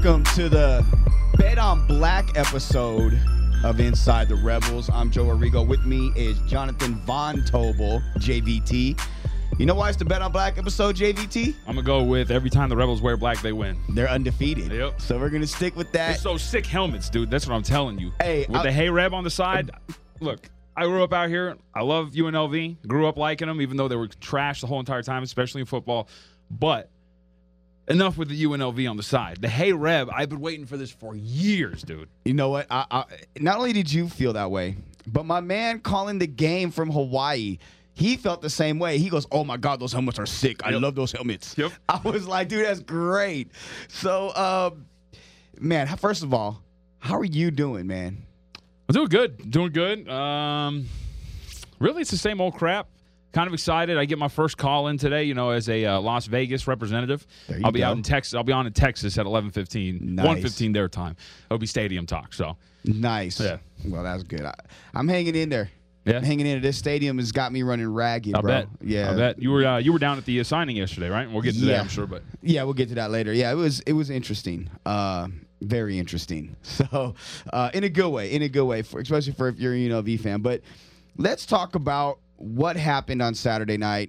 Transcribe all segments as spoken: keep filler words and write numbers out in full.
Welcome to the Bet on Black episode of Inside the Rebels. I'm Joe Arrigo. With me is Jonathan Von Tobel, J V T. You know why it's the Bet on Black episode, J V T? I'm going to go with every time the Rebels wear black, they win. They're undefeated. Yep. So we're going to stick with that. It's those sick helmets, dude. That's what I'm telling you. Hey, with I'll, the Hey Reb on the side, look, I grew up out here. I love U N L V. Grew up liking them, even though they were trash the whole entire time, especially in football. But enough with the U N L V on the side. The Hey Reb, I've been waiting for this for years, dude. You know what? I, I, not only did you feel that way, but my man calling the game from Hawaii, he felt the same way. He goes, oh, my God, those helmets are sick. I yep. love those helmets. Yep. I was like, dude, that's great. So, um, man, first of all, how are you doing, man? I'm doing good. Doing good. Um, really, it's the same old crap. Kind of excited. I get my first call in today, you know, as a uh, Las Vegas representative. There you I'll be go. out in Texas. I'll be on in Texas at eleven fifteen, Nice. one fifteen their time. It'll be stadium talk. So Nice. Yeah. Well, that's good. I, I'm hanging in there. yeah, I'm hanging in. This stadium has got me running ragged, I bro. bet. Yeah. I bet you were uh, you were down at the uh, signing yesterday, right? We'll get into Yeah. that, I'm sure. But Yeah, we'll get to that later. Yeah, it was it was interesting. Uh, very interesting. So, uh, in a good way, in a good way, for, especially for if you're a U N L V fan. But let's talk about what happened on Saturday night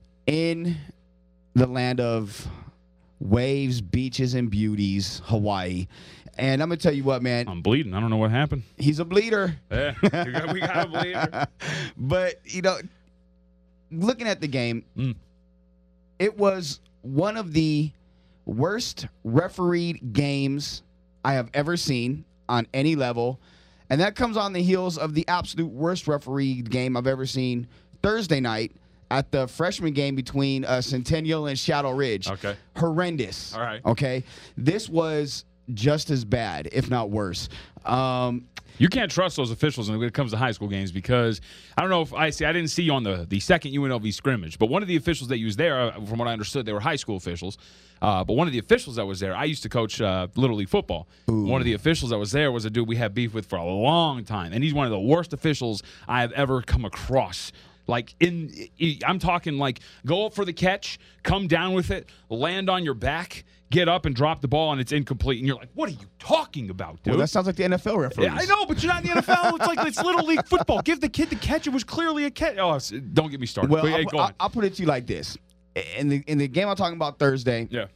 in the land of waves, beaches, and beauties, Hawaii. And I'm going to tell you what, man, I'm bleeding. I don't know what happened. he's a bleeder. Yeah, we got, we got a bleeder. But, you know, looking at the game, Mm. it was one of the worst refereed games I have ever seen on any level. And that comes on the heels of the absolute worst refereed game I've ever seen Thursday night at the freshman game between uh, Centennial and Shadow Ridge. Okay. Horrendous. All right. Okay. This was just as bad, if not worse. Um, You can't trust those officials when it comes to high school games because I don't know if I see. I didn't see you on the, the second U N L V scrimmage, but one of the officials that you was there, uh, from what I understood, they were high school officials. Uh, but one of the officials that was there, I used to coach uh, Little League football. Ooh. One of the officials that was there was a dude we had beef with for a long time, and he's one of the worst officials I have ever come across. Like, in, I'm talking like go up for the catch, come down with it, land on your back, get up and drop the ball, and it's incomplete. And you're like, what are you talking about, dude? well, that sounds like the N F L referees. Yeah, I know, but you're not in the N F L. It's like it's Little League football. Give the kid the catch. It was clearly a catch. Oh, it's- don't get me started. Well, But, hey, I'll, go I'll, on. I'll put it to you like this. In the in the game I'm talking about Thursday, Yeah.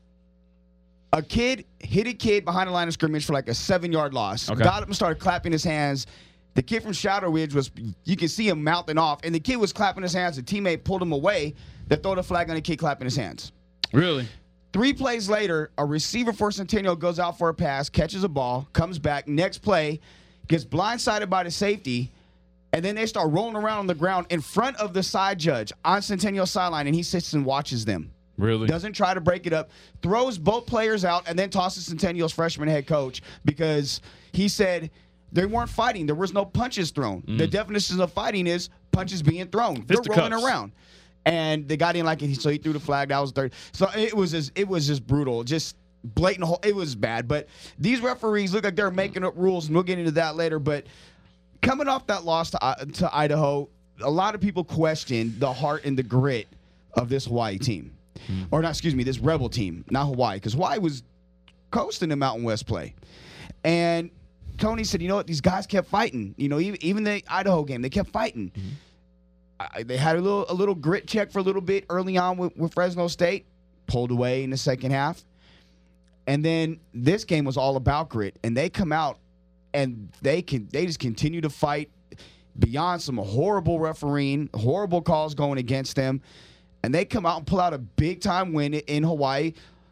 a kid hit a kid behind the line of scrimmage for like a seven-yard loss. Okay. Got up and started clapping his hands. The kid from Shadow Ridge was, you can see him mouthing off, and the kid was clapping his hands. The teammate pulled him away. They throw the flag on the kid clapping his hands. Really? Three plays later, a receiver for Centennial goes out for a pass, catches a ball, comes back. Next play, gets blindsided by the safety, and then they start rolling around on the ground in front of the side judge on Centennial sideline, and he sits and watches them. Really? Doesn't try to break it up, throws both players out, and then tosses Centennial's freshman head coach because he said they weren't fighting. There was no punches thrown. The definition of fighting is punches being thrown. They're rolling Fisticuffs. around. And they got in like it, so he threw the flag. That was third. So it was just, it was just brutal, just blatant. Whole, it was bad. But these referees look like they're making up rules, and we'll get into that later. But coming off that loss to uh, to Idaho, a lot of people questioned the heart and the grit of this Hawaii team, or not. Excuse me, this Rebel team, not Hawaii, because Hawaii was coasting in Mountain West play, and Tony said, you know what, these guys kept fighting. You know, even even the Idaho game, they kept fighting. Mm-hmm. I, they had a little a little grit check for a little bit early on with, with Fresno State, pulled away in the second half. And then this game was all about grit, and they come out and they can they just continue to fight beyond some horrible refereeing, horrible calls going against them, and they come out and pull out a big time win in Hawaii.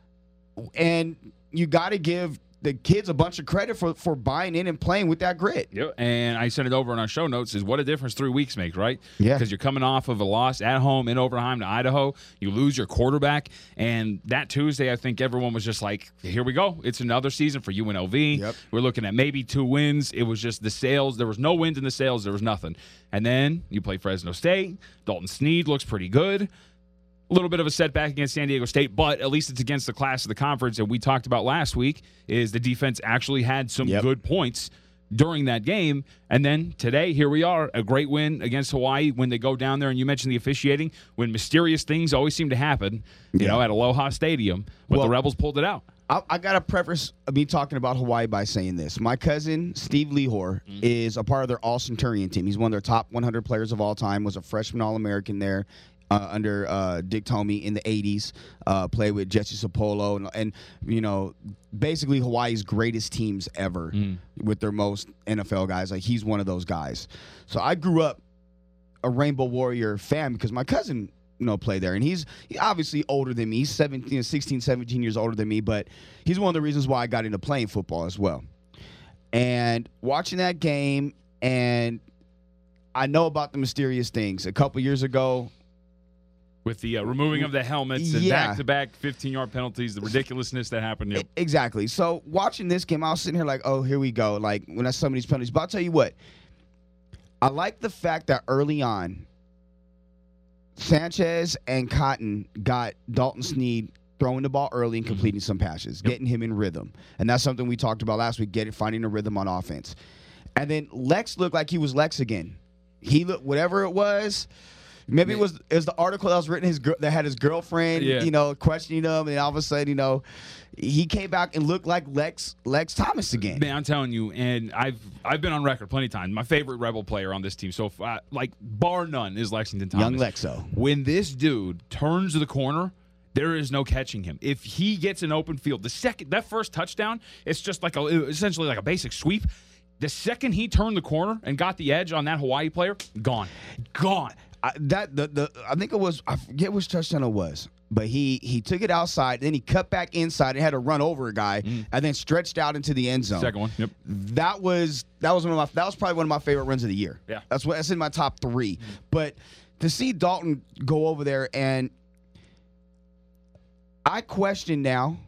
And you got to give the kids a bunch of credit for, for buying in and playing with that grit. Yep. And I sent it over in our show notes is what a difference three weeks make, right? Yeah. Because you're coming off of a loss at home in Overheim to Idaho. You lose your quarterback. And that Tuesday, I think everyone was just like, here we go. It's another season for U N L V. Yep. We're looking at maybe two wins. It was just the sales. There was no wins in the sales. There was nothing. And then you play Fresno State. Dalton Sneed looks pretty good. A little bit of a setback against San Diego State, but at least it's against the class of the conference. And we talked about last week is the defense actually had some Yep. good points during that game. And then today, here we are, a great win against Hawaii when they go down there. And you mentioned the officiating, when mysterious things always seem to happen, you Yeah. know, at Aloha Stadium, but Well- the Rebels pulled it out. I, I got to preface me talking about Hawaii by saying this. My cousin, Steve Lehor, mm-hmm. is a part of their All-Centurion team. He's one of their top one hundred players of all time, was a freshman All-American there uh, under uh, Dick Tomey in the eighties, uh, played with Jesse Sapolo, and, and, you know, basically Hawaii's greatest teams ever mm. with their most N F L guys. Like, he's one of those guys. So I grew up a Rainbow Warrior fan because my cousin – you know, play there. And he's he obviously older than me. He's seventeen, sixteen, seventeen years older than me, but he's one of the reasons why I got into playing football as well. And watching that game, and I know about the mysterious things. A couple years ago, with the uh, removing of the helmets and yeah. back-to-back fifteen-yard penalties, the ridiculousness that happened. Yep. Exactly. So watching this game, I was sitting here like, oh, here we go. Like, when I saw some of these penalties. But I'll tell you what, I like the fact that early on, Sanchez and Cotton got Dalton Sneed throwing the ball early and completing mm-hmm. some passes, yep. getting him in rhythm. And that's something we talked about last week, getting finding a rhythm on offense. And then Lex looked like he was Lex again. He looked, whatever it was, maybe it was it was the article that was written his that had his girlfriend, yeah. you know, questioning him, and all of a sudden, you know, he came back and looked like Lex Lex Thomas again. Man, I'm telling you, and I've I've been on record plenty of times. My favorite Rebel player on this team, so if I, like bar none, is Lexington Thomas. Young Lexo. When this dude turns the corner, there is no catching him. If he gets an open field, the second that first touchdown, it's just like a essentially like a basic sweep. The second he turned the corner and got the edge on that Hawaii player, gone, gone. I, that the the I think it was I forget which touchdown it was. But he he took it outside, then he cut back inside and had to run over a guy, mm. and then stretched out into the end zone. Second one, yep. That was that was one of my that was probably one of my favorite runs of the year. Yeah, that's what that's in my top three. Mm. But to see Dalton go over there, and I question now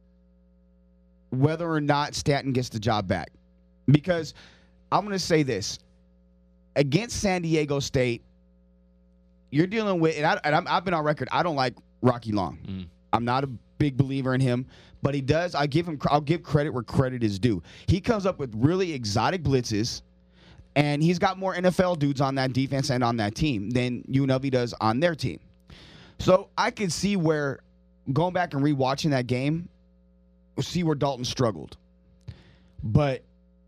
whether or not Stanton gets the job back, because I'm going to say this against San Diego State. You're dealing with, and, I, and I'm, I've been on record, I don't like Rocky Long. Mm. I'm not a big believer in him, but he does. I give him. I'll give credit where credit is due. He comes up with really exotic blitzes, and he's got more N F L dudes on that defense and on that team than U N L V does on their team. So I can see where going back and rewatching that game, see where Dalton struggled, but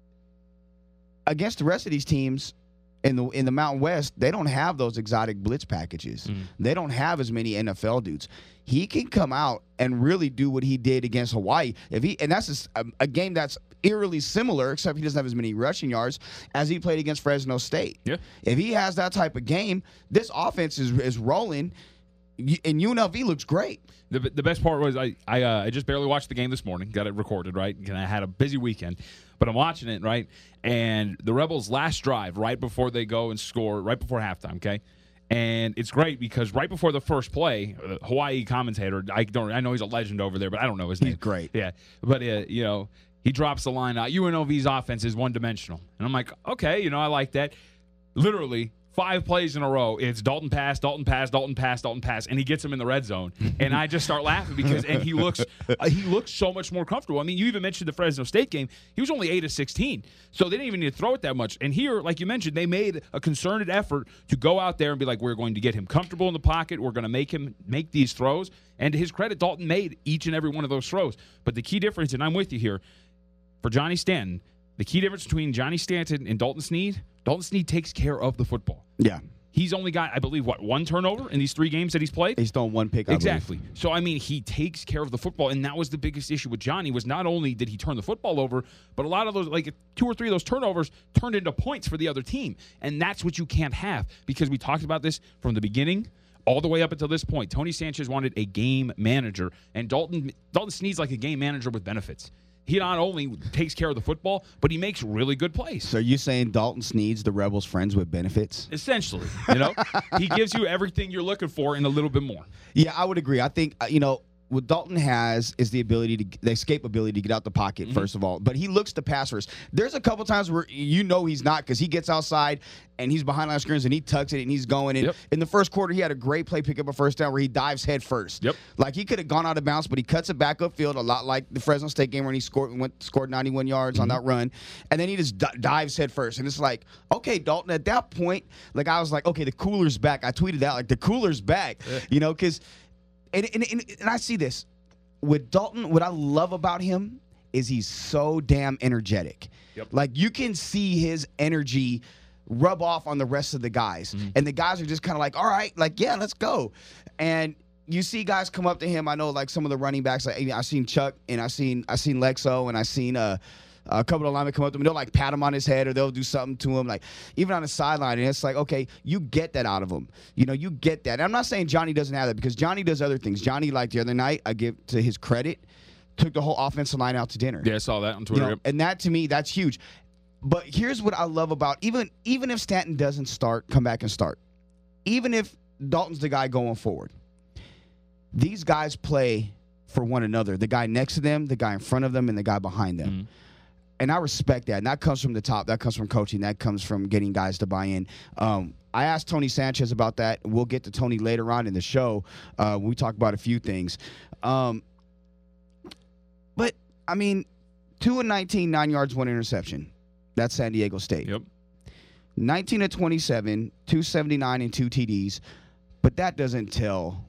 against the rest of these teams. In the in the Mountain West, they don't have those exotic blitz packages. Mm. They don't have as many N F L dudes. He can come out and really do what he did against Hawaii. If he and that's a, a game that's eerily similar, except he doesn't have as many rushing yards as he played against Fresno State. Yeah. If he has that type of game, this offense is is rolling, and U N L V looks great. The, the best part was I I, uh, I just barely watched the game this morning. Got it recorded, right? And I had a busy weekend. But I'm watching it, right? And the Rebels' last drive, right before they go and score, right before halftime, okay? And it's great because right before the first play, the Hawaii commentator, I don't, I know he's a legend over there, but I don't know his name. He's great. Yeah. But, uh, you know, he drops the line out, U N L V's offense is one-dimensional. And I'm like, okay, you know, I like that. Literally, five plays in a row, it's Dalton pass, Dalton pass, Dalton pass, Dalton pass, and he gets him in the red zone. And I just start laughing because and he looks uh, he looks so much more comfortable. I mean, you even mentioned the Fresno State game. He was only eight of sixteen, so they didn't even need to throw it that much. And here, like you mentioned, they made a concerted effort to go out there and be like, we're going to get him comfortable in the pocket. We're going to make him make these throws. And to his credit, Dalton made each and every one of those throws. But the key difference, and I'm with you here, for Johnny Stanton, the key difference between Johnny Stanton and Dalton Sneed, Dalton Sneed takes care of the football. Yeah. He's only got, I believe, what, one turnover in these three games that he's played? He's thrown one pick. I exactly. believe. So, I mean, he takes care of the football, and that was the biggest issue with Johnny was not only did he turn the football over, but a lot of those, like two or three of those turnovers turned into points for the other team. And that's what you can't have because we talked about this from the beginning all the way up until this point. Tony Sanchez wanted a game manager, and Dalton, Dalton Sneed's like a game manager with benefits. He not only takes care of the football, but he makes really good plays. So you saying Dalton Sneed's the Rebels' friends with benefits? Essentially, you know, he gives you everything you're looking for and a little bit more. Yeah, I would agree. I think uh, you know what Dalton has is the ability to the escape ability to get out the pocket mm-hmm. first of all, but he looks to pass first. There's a couple times where you know he's not because he gets outside and he's behind line screens and he tucks it and he's going. And yep. in the first quarter, he had a great play pick up a first down where he dives head first. Yep. Like he could have gone out of bounds, but he cuts it back upfield a lot like the Fresno State game where he scored went scored ninety-one yards mm-hmm. on that run, and then he just d- dives head first. And it's like, okay, Dalton. At that point, like I was like, okay, the cooler's back. I tweeted that like the cooler's back, yeah. you know, because and, and and and I see this. with Dalton, what I love about him is he's so damn energetic. Yep. Like, you can see his energy rub off on the rest of the guys. Mm-hmm. And the guys are just kind of like, all right, like, yeah, let's go. And you see guys come up to him. I know, like, some of the running backs, like, I've seen Chuck, and I've seen I seen Lexo, and I've seen uh, a couple of linemen come up to him. They'll, like, pat him on his head, or they'll do something to him, like, even on the sideline. And it's like, okay, you get that out of him. You know, you get that. And I'm not saying Johnny doesn't have that, because Johnny does other things. Johnny, like, the other night, I give to his credit, took the whole offensive line out to dinner. Yeah, I saw that on Twitter. You know, and that, to me, that's huge. But here's what I love about, even even if Stanton doesn't start, come back and start. Even if Dalton's the guy going forward, these guys play for one another. The guy next to them, the guy in front of them, and the guy behind them. Mm-hmm. And I respect that. And that comes from the top. That comes from coaching. That comes from getting guys to buy in. Um, I asked Tony Sanchez about that. We'll get to Tony later on in the show. Uh, we talk about a few things. Um, but, I mean, two and nineteen, nine yards, one interception. That's San Diego State. Yep. nineteen of twenty-seven, two seventy-nine, and two T Ds. But that doesn't tell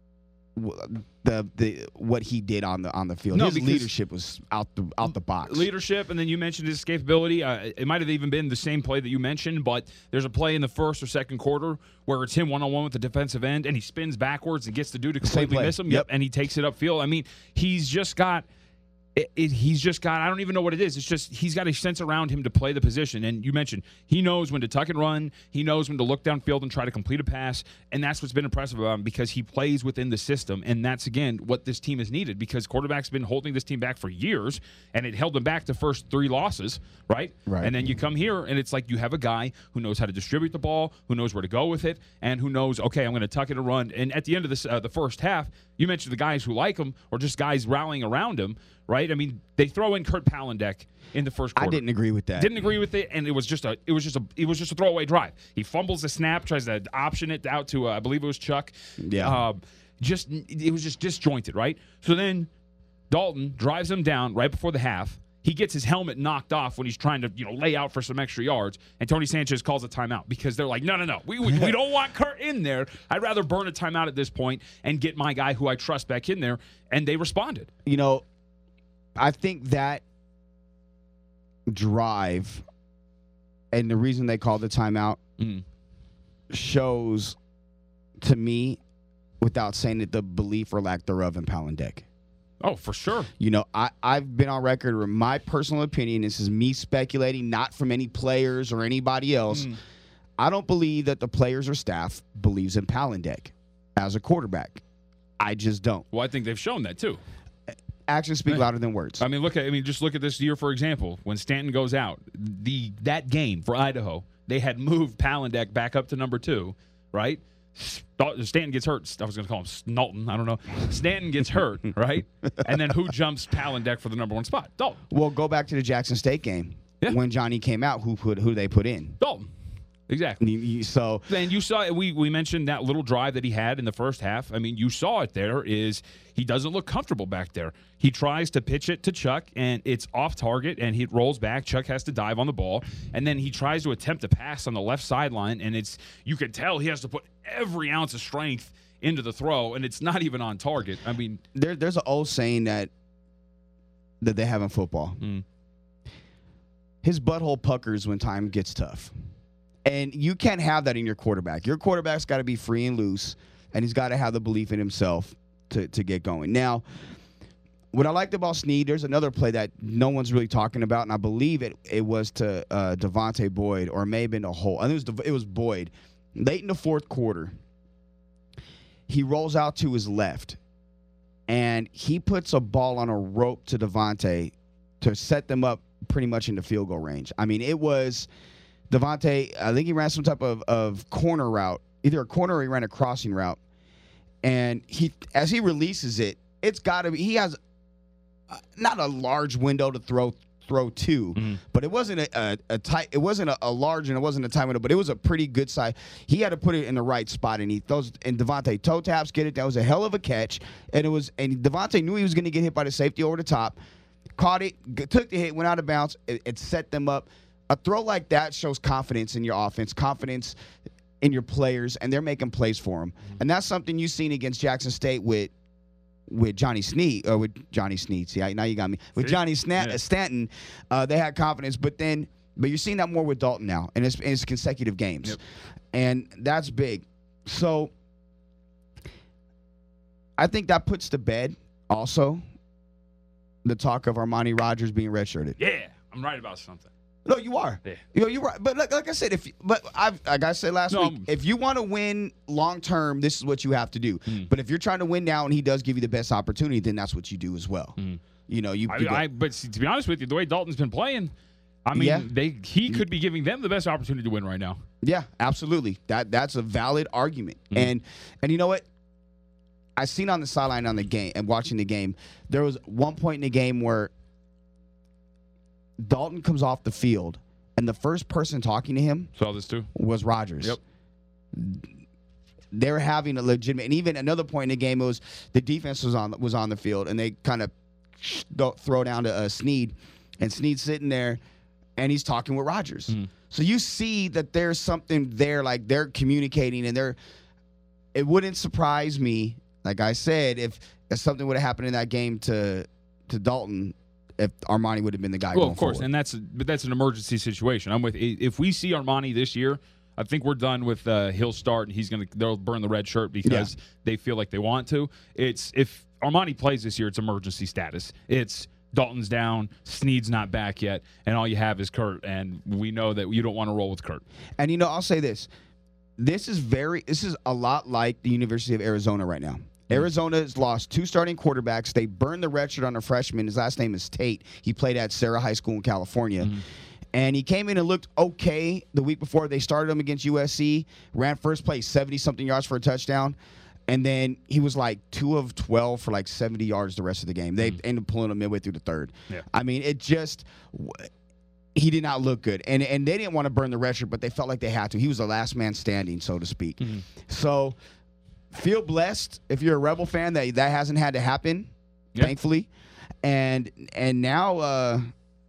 the the what he did on the on the field. No, his leadership was out the out the box. Leadership, and then you mentioned his escapability. Uh, it might have even been the same play that you mentioned, but there's a play in the first or second quarter where it's him one-on-one with the defensive end, and he spins backwards and gets the dude to completely miss him. Yep. yep, and he takes it upfield. I mean, he's just got – It, it, he's just got, I don't even know what it is. It's just he's got a sense around him to play the position. And you mentioned he knows when to tuck and run. He knows when to look downfield and try to complete a pass. And that's what's been impressive about him, because he plays within the system. And that's, again, what this team has needed, because quarterback's been holding this team back for years, and it held them back the first three losses, right? Right. And then you come here, and it's like you have a guy who knows how to distribute the ball, who knows where to go with it, and who knows, okay, I'm going to tuck it and run. And at the end of this, uh, the first half, you mentioned the guys who like him, or just guys rallying around him, right? I mean, they throw in Kurt Palandek in the first quarter. I didn't agree with that. Didn't agree with it, and it was just a it was just a it was just a throwaway drive. He fumbles the snap, tries to option it out to uh, I believe it was Chuck. Yeah. Uh, just it was just disjointed, right? So then Dalton drives him down right before the half. He gets his helmet knocked off when he's trying to, you know, lay out for some extra yards, and Tony Sanchez calls a timeout because they're like, no, no, no, we, we, we don't want Kurt in there. I'd rather burn a timeout at this point and get my guy who I trust back in there, and they responded. You know, I think that drive and the reason they called the timeout mm. shows to me, without saying it, the belief or lack thereof in Palandek. Oh, for sure. You know, I, I've been on record with my personal opinion. This is me speculating, not from any players or anybody else. Mm. I don't believe that the players or staff believes in Palandek as a quarterback. I just don't. Well, I think they've shown that too. Actions speak louder than words. I mean, look at I mean, just look at this year, for example. When Stanton goes out, the that game for Idaho, they had moved Palandek back up to number two, right? Stanton gets hurt. I was going to call him Snalton. I don't know. Stanton gets hurt, right? And then who jumps Palandek for the number one spot? Dalton. Well, go back to the Jackson State game. Yeah. When Johnny came out, who put who they put in? Dalton. Exactly. You, you, so and you saw we we mentioned that little drive that he had in the first half. I mean, you saw it there. Is he doesn't look comfortable back there. He tries to pitch it to Chuck, and it's off target, and he rolls back. Chuck has to dive on the ball, and then he tries to attempt a pass on the left sideline, and it's you can tell he has to put every ounce of strength into the throw, and it's not even on target. I mean, there, there's an old saying that that they have in football. Mm. His butthole puckers when time gets tough. And you can't have that in your quarterback. Your quarterback's got to be free and loose, and he's got to have the belief in himself to, to get going. Now, what I liked about Snead, there's another play that no one's really talking about, and I believe it it was to uh, Devontae Boyd, or it may have been a hole. I think it was, it was Boyd. Late in the fourth quarter, he rolls out to his left, and he puts a ball on a rope to Devontae to set them up pretty much into field goal range. I mean, it was – Devontae, I think he ran some type of, of corner route, either a corner or he ran a crossing route. And he, as he releases it, it's got to be, he has uh, not a large window to throw throw to, mm-hmm. but it wasn't a, a, a tight, it wasn't a, a large and it wasn't a tight window, but it was a pretty good size. He had to put it in the right spot, and he throws, and Devontae toe taps, get it. That was a hell of a catch. And it was, and Devontae knew he was going to get hit by the safety over the top, caught it, g- took the hit, went out of bounds. It, it set them up. A throw like that shows confidence in your offense, confidence in your players, and they're making plays for them. Mm-hmm. And that's something you've seen against Jackson State with with Johnny Sneed or with Johnny Sneed. See, I, now you got me with See? Johnny Sna- Yeah. Stanton. Uh, they had confidence, but then, but you're seeing that more with Dalton now, and it's, and it's consecutive games, Yep. and that's big. So, I think that puts to bed also the talk of Armani Rogers being redshirted. Yeah, I'm right about something. No, you are. Yeah. You know, you're right. But like, like I said, if but I've like I said last No, week, I'm- if you want to win long term, this is what you have to do. Mm. But if you're trying to win now and he does give you the best opportunity, then that's what you do as well. Mm. You know, you. I, you go- I, but see, to be honest with you, the way Dalton's been playing, I mean, Yeah. they he could be giving them the best opportunity to win right now. yeah, absolutely. That that's a valid argument. Mm. And and you know what? I seen on the sideline on the game and watching the game, there was one point in the game where Dalton comes off the field, and the first person talking to him Saw this too. was Rodgers. Yep. They're having a legitimate, and even another point in the game, it was the defense was on was on the field, and they kind of throw down to uh, Sneed, and Sneed's sitting there, and he's talking with Rodgers. Mhm. So you see that there's something there, like they're communicating, and they're. It wouldn't surprise me, like I said, if, if something would have happened in that game to to Dalton, if Armani would have been the guy. Well, going of course, forward. and that's but that's an emergency situation. I'm with. If we see Armani this year, I think we're done with. Uh, he'll start, and he's gonna they'll burn the red shirt because Yeah. they feel like they want to. It's if Armani plays this year, it's emergency status. It's Dalton's down, Sneed's not back yet, and all you have is Kurt, and we know that you don't want to roll with Kurt. And you know, I'll say this: this is very, this is a lot like the University of Arizona right now. Arizona has lost two starting quarterbacks. They burned the red shirt on a freshman. His last name is Tate. He played at Sarah High School in California. Mm-hmm. And he came in and looked okay the week before they started him against U S C. Ran first place, seventy-something yards for a touchdown. And then he was like two of twelve for like seventy yards the rest of the game. They ended up pulling him midway through the third. Yeah. I mean, it just he did not look good. And and they didn't want to burn the red shirt, but they felt like they had to. He was the last man standing, so to speak. Mm-hmm. So feel blessed if you're a Rebel fan that that hasn't had to happen, Yeah. thankfully. And and now uh,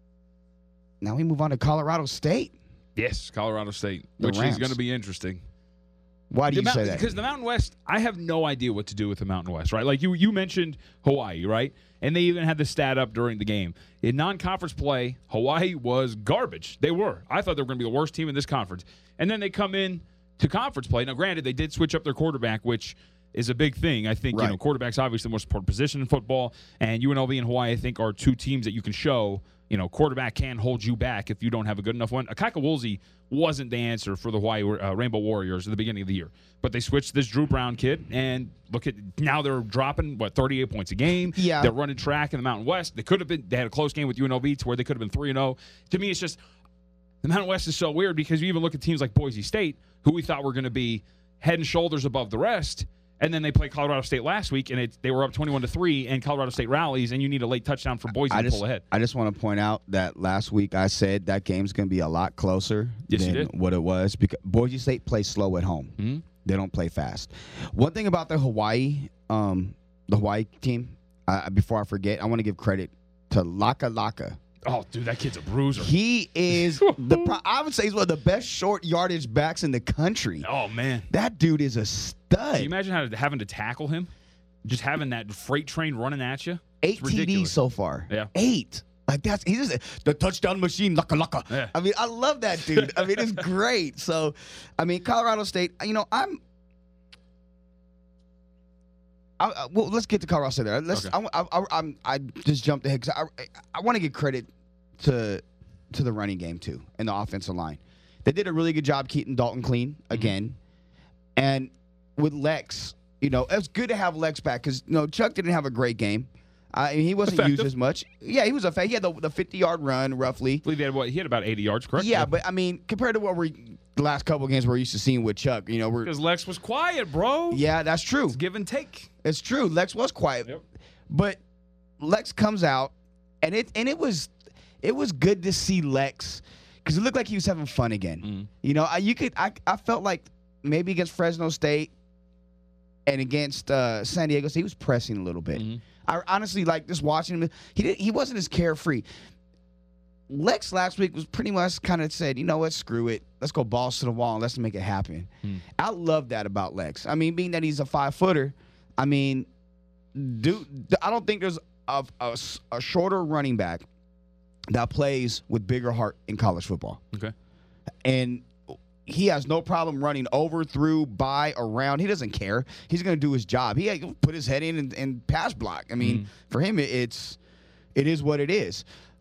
now we move on to Colorado State. Yes, Colorado State, The which Rams. is going to be interesting. Why do The you Mount- say that? Because the Mountain West, I have no idea what to do with the Mountain West, right? Like you, you mentioned Hawaii, right? And they even had the stat up during the game. In non-conference play, Hawaii was garbage. They were. I thought they were going to be the worst team in this conference. And then they come in to conference play. Now, granted, they did switch up their quarterback, which is a big thing. I think, you Right. know, quarterback's obviously the most important position in football. And U N L V and Hawaii, I think, are two teams that you can show, you know, quarterback can hold you back if you don't have a good enough one. Akaka Woolsey wasn't the answer for the Hawaii uh, Rainbow Warriors at the beginning of the year. But they switched this Drew Brown kid, and look at now they're dropping, what, thirty-eight points a game. Yeah. They're running track in the Mountain West. They could have been, they had a close game with U N L V to where they could have been three and oh. To me, it's just, the Mountain West is so weird because you even look at teams like Boise State, who we thought were going to be head and shoulders above the rest, and then they played Colorado State last week, and it, they were up twenty-one to three, and Colorado State rallies, and you need a late touchdown for Boise I to just, pull ahead. I just want to point out that last week I said that game's going to be a lot closer Yes, you than did. what it was because Boise State plays slow at home. Mhm. They don't play fast. One thing about the Hawaii, um, the Hawaii team, uh, before I forget, I want to give credit to Laka Laka. Oh, dude, that kid's a bruiser. He is the. pro- I would say he's one of the best short yardage backs in the country. Oh, man. That dude is a Can stud. you imagine how to, having to tackle him? Just having that freight train running at you? Eight It's T Ds ridiculous. so far. Yeah. Eight. Like that's he's just the touchdown machine, laka laka. Yeah. I mean, I love that dude. I mean, it's great. So, I mean, Colorado State. You know, I'm. I, I- well, let's get to Colorado State there. Let's. Okay. I, I, I'm. I just jumped ahead because I. I want to give credit to to the running game too and the offensive line. They did a really good job keeping Dalton clean again, and with Lex, you know, it's good to have Lex back because you know Chuck didn't have a great game. Uh, he wasn't used Effective. as much. Yeah, he was a he had the, the fifty yard run roughly. I believe he had, what, he had about eighty yards, correct? Yeah, but I mean, compared to what we the last couple of games we're used to seeing with Chuck, you know, we're Because Lex was quiet, bro. yeah, that's true. It's give and take. It's true. Lex was quiet, Yep. but Lex comes out, and it and it was it was good to see Lex because it looked like he was having fun again. Mhm. You know, I, you could I I felt like maybe against Fresno State and against uh, San Diego State, he was pressing a little bit. Mhm. I honestly like just watching him. He did, he wasn't as carefree. Lex last week was pretty much kind of said, you know what, screw it. Let's go balls to the wall and let's make it happen. Hmm. I love that about Lex. I mean, being that he's a five footer, I mean, do I don't think there's a, a, a shorter running back that plays with bigger heart in college football. Okay. And he has no problem running over, through, by, around. He doesn't care. He's going to do his job. He had, put his head in and, and pass block. I mean, mm. for him, it, it's it is what it is.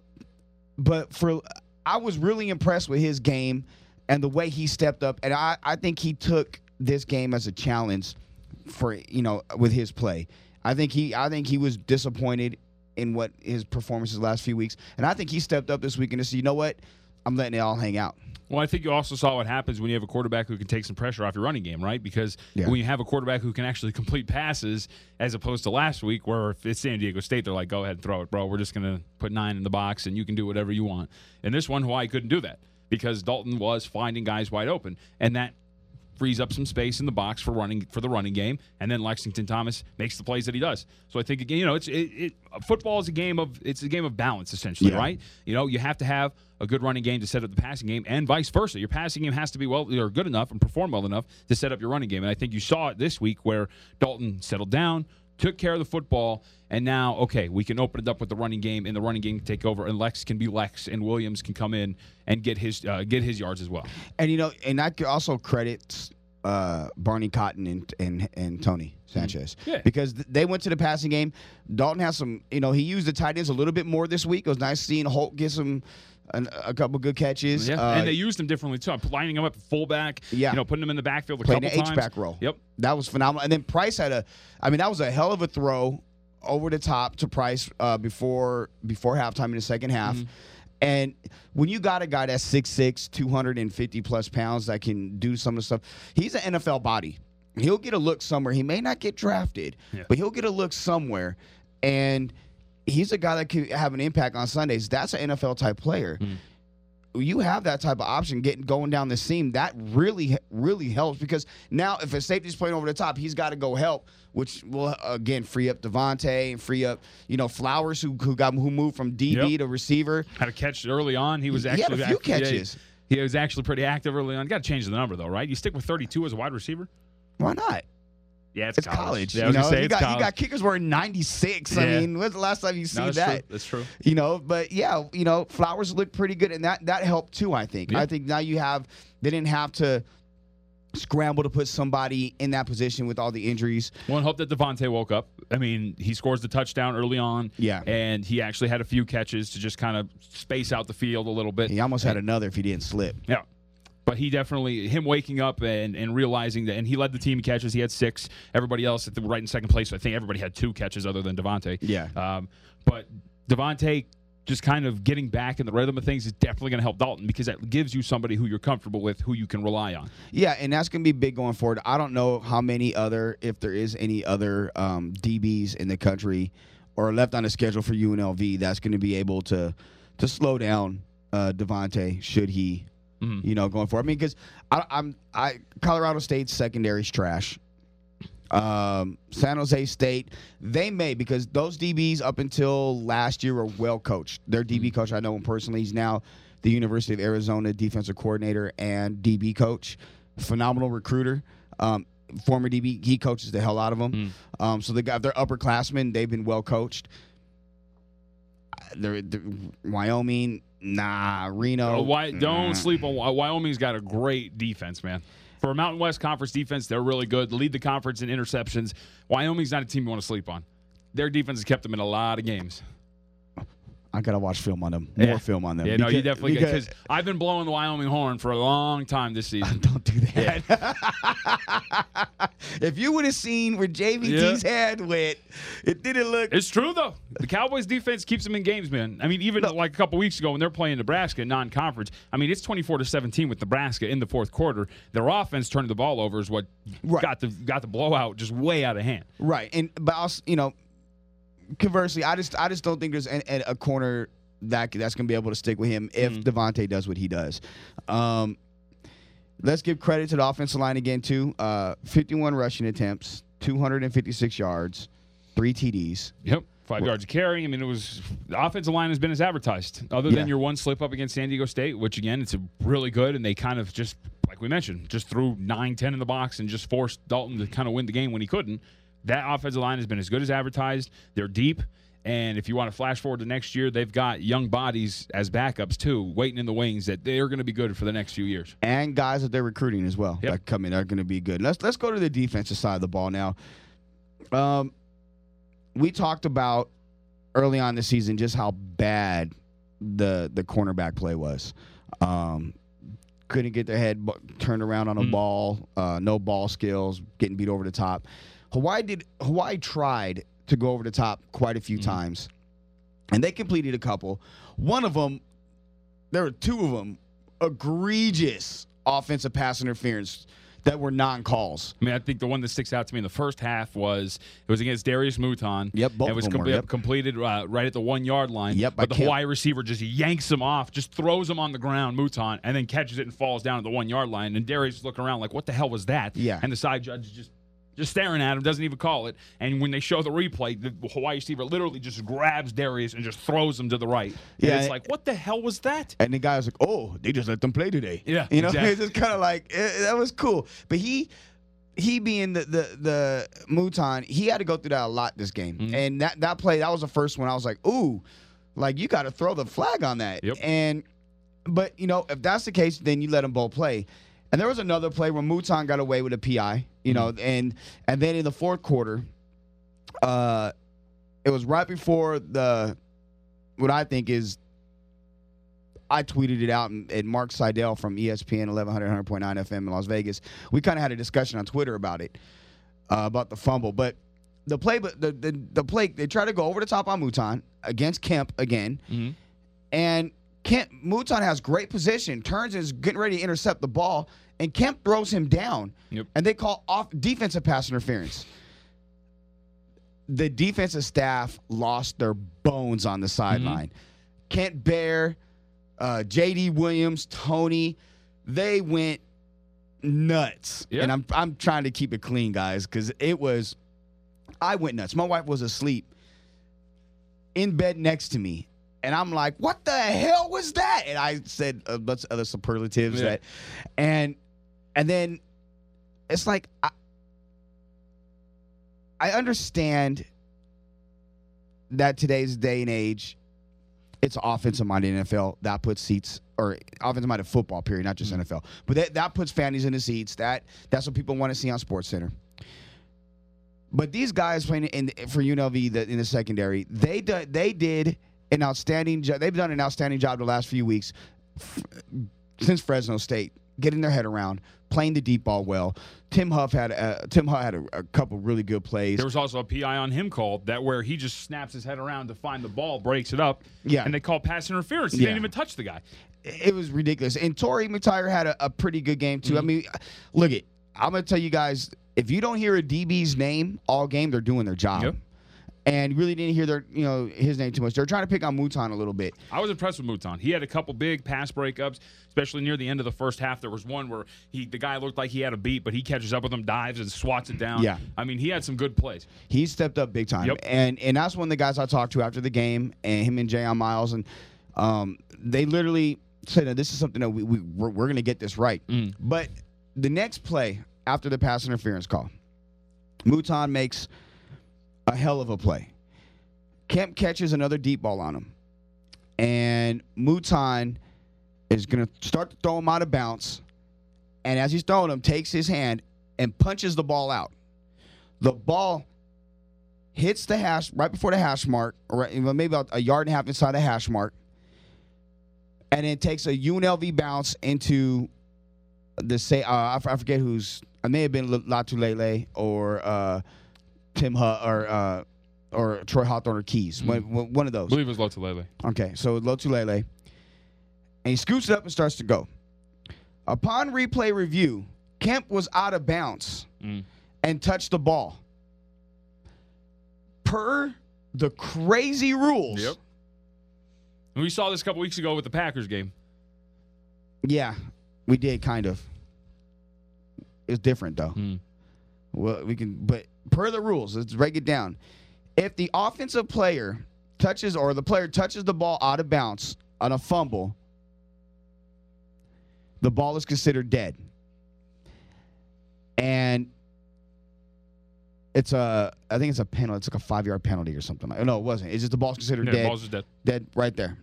But for I was really impressed with his game and the way he stepped up. And I, I think he took this game as a challenge for, you know, with his play. I think he I think he was disappointed in what his performances the last few weeks. And I think he stepped up this weekend to say, you know what, I'm letting it all hang out. Well, I think you also saw what happens when you have a quarterback who can take some pressure off your running game, right? Because yeah. when you have a quarterback who can actually complete passes, as opposed to last week where if it's San Diego State, they're like, go ahead and throw it, bro. We're just going to put nine in the box, and you can do whatever you want. And this one, Hawaii couldn't do that because Dalton was finding guys wide open, and that frees up some space in the box for running for the running game, and then Lexington Thomas makes the plays that he does. So I think again, you know, it's it, it football is a game of it's a game of balance essentially, yeah. right? You know, you have to have a good running game to set up the passing game, and vice versa. Your passing game has to be well or good enough and perform well enough to set up your running game. And I think you saw it this week where Dalton settled down, took care of the football, and now, okay, we can open it up with the running game, and the running game can take over, and Lex can be Lex, and Williams can come in and get his uh, get his yards as well. And, you know, and I could also credit uh, Barney Cotton and, and and Tony Sanchez. Mm-hmm. Yeah. Because th- they went to the passing game. Dalton has some, you know, he used the tight ends a little bit more this week. It was nice seeing Holt get some An, a couple good catches. Yeah, uh, and they used him differently, too. Lining him up at fullback, yeah. you know, putting him in the backfield a Playing couple the times. H-back role. Yep. That was phenomenal. And then Price had a, I mean, that was a hell of a throw over the top to Price uh, before before halftime in the second half. Mm-hmm. And when you got a guy that's six six, two hundred fifty plus pounds that can do some of the stuff, he's an N F L body. He'll get a look somewhere. He may not get drafted, yeah. but he'll get a look somewhere. And he's a guy that can have an impact on Sundays. That's an N F L-type player. Mm-hmm. You have that type of option getting going down the seam. That really, really helps because now if a safety's playing over the top, he's got to go help, which will again free up Devontae and free up you know Flowers who who got who moved from D B yep. to receiver. Had a catch early on. He was he actually had a few actually, catches. Yeah, he was actually pretty active early on. Got to change the number though, right? You stick with thirty-two as a wide receiver. Why not? Yeah, it's, it's college. college. Yeah, you know, say, you, it's got, college. you got kickers wearing ninety-six. Yeah. I mean, when's the last time you see no, that's that? True. That's true. You know, but yeah, you know, Flowers looked pretty good, and that that helped too. I think. Yeah. I think now you have they didn't have to scramble to put somebody in that position with all the injuries. One hope that Devontae woke up. I mean, he scores the touchdown early on. Yeah, and he actually had a few catches to just kind of space out the field a little bit. He almost and, had another if he didn't slip. Yeah. But he definitely, him waking up and, and realizing that, and he led the team in catches. He had six. Everybody else at the right in second place. So I think everybody had two catches other than Devontae. Yeah. Um, but Devontae just kind of getting back in the rhythm of things is definitely going to help Dalton because that gives you somebody who you're comfortable with, who you can rely on. Yeah, and that's going to be big going forward. I don't know how many other, if there is any other um, D Bs in the country or left on the schedule for U N L V that's going to be able to to slow down uh, Devontae should he. Mm-hmm. You know, going forward. I mean, because I'm I Colorado State's secondary's trash. Um, San Jose State, they may because those D Bs up until last year were well coached. Their D B mm-hmm. coach, I know him personally. He's now the University of Arizona defensive coordinator and D B coach. Phenomenal recruiter. Um, former D B, he coaches the hell out of them. Mm-hmm. Um, so they got their upperclassmen. They've been well coached. They're, they're Wyoming. Nah, Reno. Uh, why, don't nah. sleep on Wyoming's got a great defense, man. For a Mountain West Conference defense, they're really good. Lead the conference in interceptions. Wyoming's not a team you want to sleep on. Their defense has kept them in a lot of games. I gotta watch film on them. More yeah. film on them. Yeah, because, no, you definitely because I've been blowing the Wyoming horn for a long time this season. Don't do that. Yeah. If you would have seen where J V T's yeah. head went, it didn't look. It's true though. The Cowboys defense keeps them in games, man. I mean, even no. like a couple weeks ago when they're playing Nebraska non-conference. I mean, it's twenty-four to seventeen with Nebraska in the fourth quarter. Their offense turning the ball over is what right. got the got the blowout just way out of hand. Right, and but also you know. Conversely, I just I just don't think there's a, a corner that that's going to be able to stick with him if mm. Devontae does what he does. Um, let's give credit to the offensive line again too. Uh, fifty-one rushing attempts, two hundred fifty-six yards, three T Ds. Yep, five yards of carry. I mean, it was the offensive line has been as advertised. Other yeah. than your one slip up against San Diego State, which again it's a really good, and they kind of just like we mentioned, just threw nine, ten in the box and just forced Dalton to kind of win the game when he couldn't. That offensive line has been as good as advertised. They're deep. And if you want to flash forward to next year, they've got young bodies as backups, too, waiting in the wings that they're going to be good for the next few years. And guys that they're recruiting as well Yep. that come in are going to be good. Let's let's go to the defensive side of the ball now. Um, we talked about early on in the season just how bad the the cornerback play was. Um, couldn't get their head bu- turned around on a Mm. ball, uh, no ball skills, getting beat over the top. Hawaii did. Hawaii tried to go over the top quite a few Mm. times, and they completed a couple. One of them, there were two of them, egregious offensive pass interference that were non-calls. I mean, I think the one that sticks out to me in the first half was it was against Darius Mouton. Yep, both It was of them com- were, yep. completed uh, right at the one-yard line. Yep, by but the Kemp. Hawaii receiver just yanks him off, just throws him on the ground, Mouton, and then catches it and falls down at the one-yard line. And Darius is looking around like, what the hell was that? Yeah. And the side judge is just just staring at him, doesn't even call it. And when they show the replay, the Hawaii receiver literally just grabs Darius and just throws him to the right. And Yeah, it's like, what the hell was that? And the guy was like, "Oh, they just let them play today." Yeah, you know, exactly. it's just kind of like eh, that was cool. But he, he being the the the Mouton, he had to go through that a lot this game. Mhm. And that that play, that was the first one. I was like, "Ooh, like you got to throw the flag on that." Yep. And but you know, if that's the case, then you let them both play. And there was another play where Mouton got away with a P I, you know, and and then in the fourth quarter, uh, it was right before the what I think is. I tweeted it out, and, and Mark Seidel from E S P N eleven hundred, one hundred point nine F M in Las Vegas, we kind of had a discussion on Twitter about it, uh, about the fumble. But the play, but the, the the play, they tried to go over the top on Mouton against Kemp again, Mm-hmm. and Kemp Mouton has great position, turns and is getting ready to intercept the ball, and Kemp throws him down, Yep. and they call off defensive pass interference. The defensive staff lost their bones on the sideline. Kent Bear, uh, J D Williams, Tony, they went nuts. Yeah. And I'm I'm trying to keep it clean, guys, because it was I went nuts. My wife was asleep in bed next to me. And I'm like, what the hell was that? And I said a bunch of other superlatives Yeah. that and and then it's like I, I understand that today's day and age, it's offensive minded N F L. That puts seats or offensive minded football, period, not just Mm-hmm. N F L. But that, that puts families in the seats. That that's what people want to see on SportsCenter. But these guys playing in for U N L V the, in the secondary, they do, they did an outstanding job. They've done an outstanding job the last few weeks f- since Fresno State, getting their head around, playing the deep ball well. Tim Huff had a, Tim Huff had a, a couple really good plays. There was also a P I on him called that where he just snaps his head around to find the ball, breaks it up, Yeah. and they call pass interference. He Yeah. didn't even touch the guy. It was ridiculous. And Torrey McTire had a, a pretty good game too. I Mm-hmm. mean, look it. I'm gonna tell you guys, if you don't hear a D B's name all game, they're doing their job. Yep. And really didn't hear their, you know, his name too much. They're trying to pick on Mouton a little bit. I was impressed with Mouton. He had a couple big pass breakups, especially near the end of the first half. There was one where he the guy looked like he had a beat, but he catches up with him, dives, and swats it down. Yeah. I mean, he had some good plays. He stepped up big time. Yep. And and that's one of the guys I talked to after the game, and him and Jayon Miles, and um, they literally said that this is something that we, we we're, we're gonna get this right. Mm. But the next play after the pass interference call, Mouton makes a hell of a play. Kemp catches another deep ball on him. And Mouton is going to start to throw him out of bounds. And as he's throwing him, takes his hand and punches the ball out. The ball hits the hash right before the hash mark, or maybe about a yard and a half inside the hash mark. And it takes a U N L V bounce into the say. Uh, I, f- I forget who's. It may have been Latu Lele or uh, Tim Hutt or uh, or Troy Hawthorne or Keys. Mm. One, one- one of I those. believe it was Lotulele. Okay, so Lotulele. And he scoots it up and starts to go. Upon replay review, Kemp was out of bounds Mm. and touched the ball. Per the crazy rules. Yep. And we saw this a couple weeks ago with the Packers game. Yeah, we did kind of. It's different though. Mm. Well, we can, but per the rules, let's break it down. If the offensive player touches or the player touches the ball out of bounds on a fumble, the ball is considered dead. And It's a, I think it's a penalty. It's like a five-yard penalty or something. Like, no, it wasn't. It's just the ball's considered Yeah, dead. ball's just dead. Dead right there.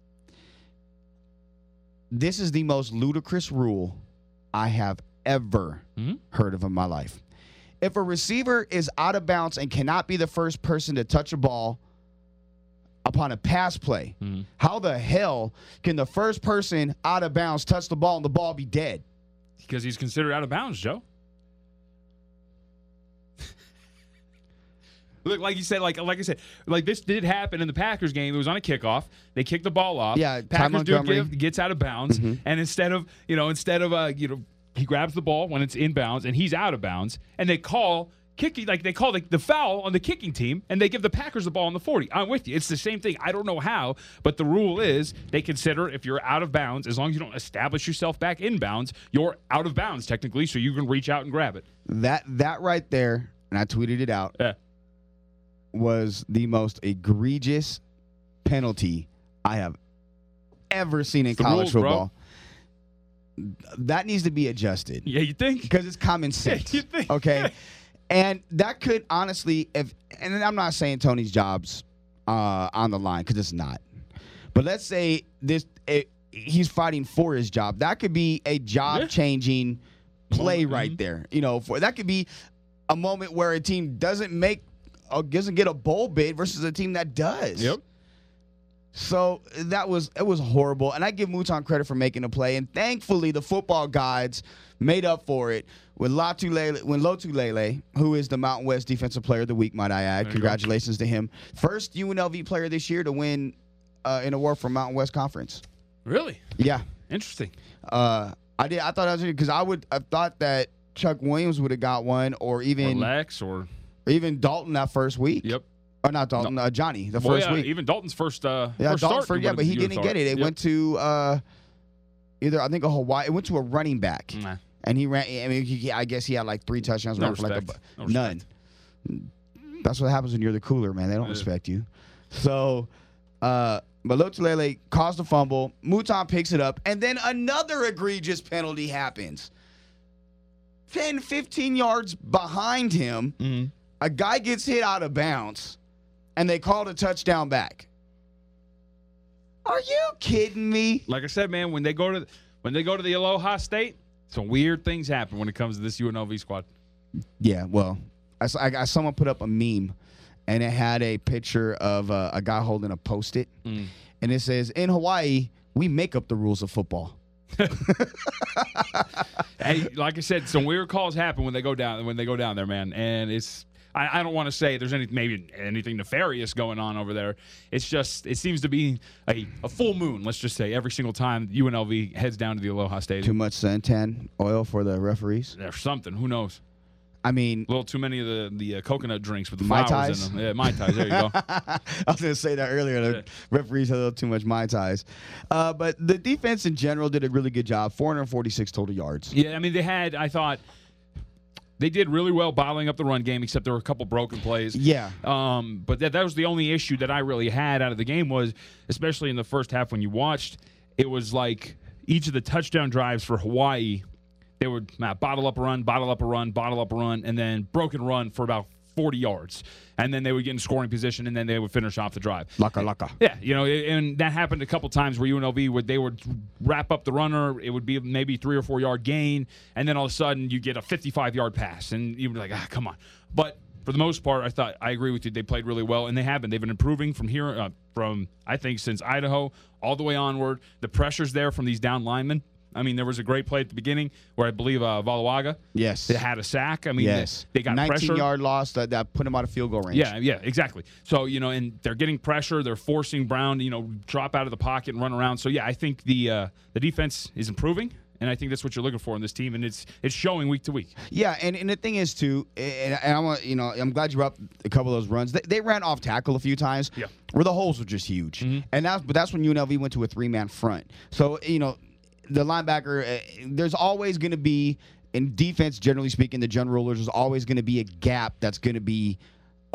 This is the most ludicrous rule I have ever Mm-hmm. heard of in my life. If a receiver is out of bounds and cannot be the first person to touch a ball upon a pass play, Mm-hmm. how the hell can the first person out of bounds touch the ball and the ball be dead? Because he's considered out of bounds, Joe. Look, like you said, like like I said, like this did happen in the Packers game. It was on a kickoff. They kicked the ball off. Yeah, Ty Packers dude Montgomery. give, gets out of bounds, Mhm. and instead of you know instead of uh you know he grabs the ball when it's in bounds and he's out of bounds, and they call kicking like they call the, the foul on the kicking team, and they give the Packers the ball on the forty. I'm with you. It's the same thing. I don't know how, but the rule is they consider if you're out of bounds, as long as you don't establish yourself back in bounds, you're out of bounds technically, so you can reach out and grab it. That that right there, and I tweeted it out, Yeah. was the most egregious penalty I have ever seen in It's the college rules, bro. football. That needs to be adjusted Yeah, you think? because it's common sense. you think? Okay, and that could honestly, if and I'm not saying Tony's job's uh, on the line because it's not, but let's say this it, he's fighting for his job. That could be a job changing play Moment, right mhm. there. You know, for that could be a moment where a team doesn't make or doesn't get a bowl bid versus a team that does. Yep. So that was it was horrible, and I give Mouton credit for making a play, and thankfully the football gods made up for it with Lotulele, when Lotulele, who is the Mountain West Defensive Player of the Week, might I add. There you Congratulations to him. First U N L V player this year to win uh, an award from Mountain West Conference. Really? Yeah, Interesting. uh, I did. I thought that was because I would. I thought that Chuck Williams would have got one, or Or even Lex or or even Dalton that first week. yep. Or not Dalton, uh, Johnny the Well, first yeah, week. even Dalton's first uh Yeah, first Dalton start. first, he yeah, would've- but he you would've didn't thought. get it. It Yep. went to uh, either I think a Hawaii. It went to a running back, Nah. and he ran. I mean, he, I guess he had like three touchdowns. No ran for like a, respect. bu- No none. That's what happens when you're the cooler, man. They don't Yeah. respect you. So, uh, but Lotulele caused a fumble. Mouton picks it up, and then another egregious penalty happens. ten, fifteen yards behind him, Mhm. a guy gets hit out of bounds, and they called a touchdown back. Are you kidding me? Like I said, man, when they go to when they go to the Aloha State, some weird things happen when it comes to this U N L V squad. Yeah, well, I, saw- I, I someone put up a meme, and it had a picture of uh, a guy holding a Post-it, Mm. and it says, "In Hawaii, we make up the rules of football." Hey, like I said, some weird calls happen when they go down when they go down there, man. And it's I, I don't want to say there's any maybe anything nefarious going on over there. It's just it seems to be a, a full moon, let's just say, every single time U N L V heads down to the Aloha Too Stadium. much suntan oil for the referees. There's something. Who knows? I mean, A little too many of the, the uh, coconut drinks with the Mai flowers Tais? in them. Yeah, Mai Tais. There you go. I was going to say that earlier. The Yeah. referees had a little too much Mai Tais. Uh, but the defense in general did a really good job. four hundred forty-six total yards. Yeah, I mean, they had, I thought, they did really well bottling up the run game, except there were a couple broken plays. Yeah. Um, but that, that was the only issue that I really had out of the game was, especially in the first half when you watched, it was like each of the touchdown drives for Hawaii, they would uh, bottle up a run, bottle up a run, bottle up a run, and then broken run for about forty yards. And then they would get in scoring position, and then they would finish off the drive. Laka laka. Yeah, you know, and that happened a couple times where U N L V would they would wrap up the runner. It would be maybe three or four yard gain, and then all of a sudden you get a fifty-five yard pass, and you'd be like, ah, come on. But for the most part, I thought I agree with you. They played really well, and they have been. They've been improving from here, uh, from I think since Idaho all the way onward. The pressure's there from these down linemen. I mean, there was a great play at the beginning where I believe uh, Valawaga Yes. they had a sack. I mean, Yes. they, they got pressure. nineteen-yard loss that, that put him out of field goal range. Yeah, yeah, exactly. So, you know, and they're getting pressure. They're forcing Brown to, you know, drop out of the pocket and run around. So, yeah, I think the uh, the defense is improving, and I think that's what you're looking for in this team, and it's it's showing week to week. Yeah, and, and the thing is too, and, and I'm you know I'm glad you brought up a couple of those runs. They, they ran off tackle a few times, Yeah. where the holes were just huge, Mhm. and that's but that's when U N L V went to a three man front. So you know, the linebacker, uh, there's always going to be in defense, generally speaking, the general rulers, there's always going to be a gap that's going to be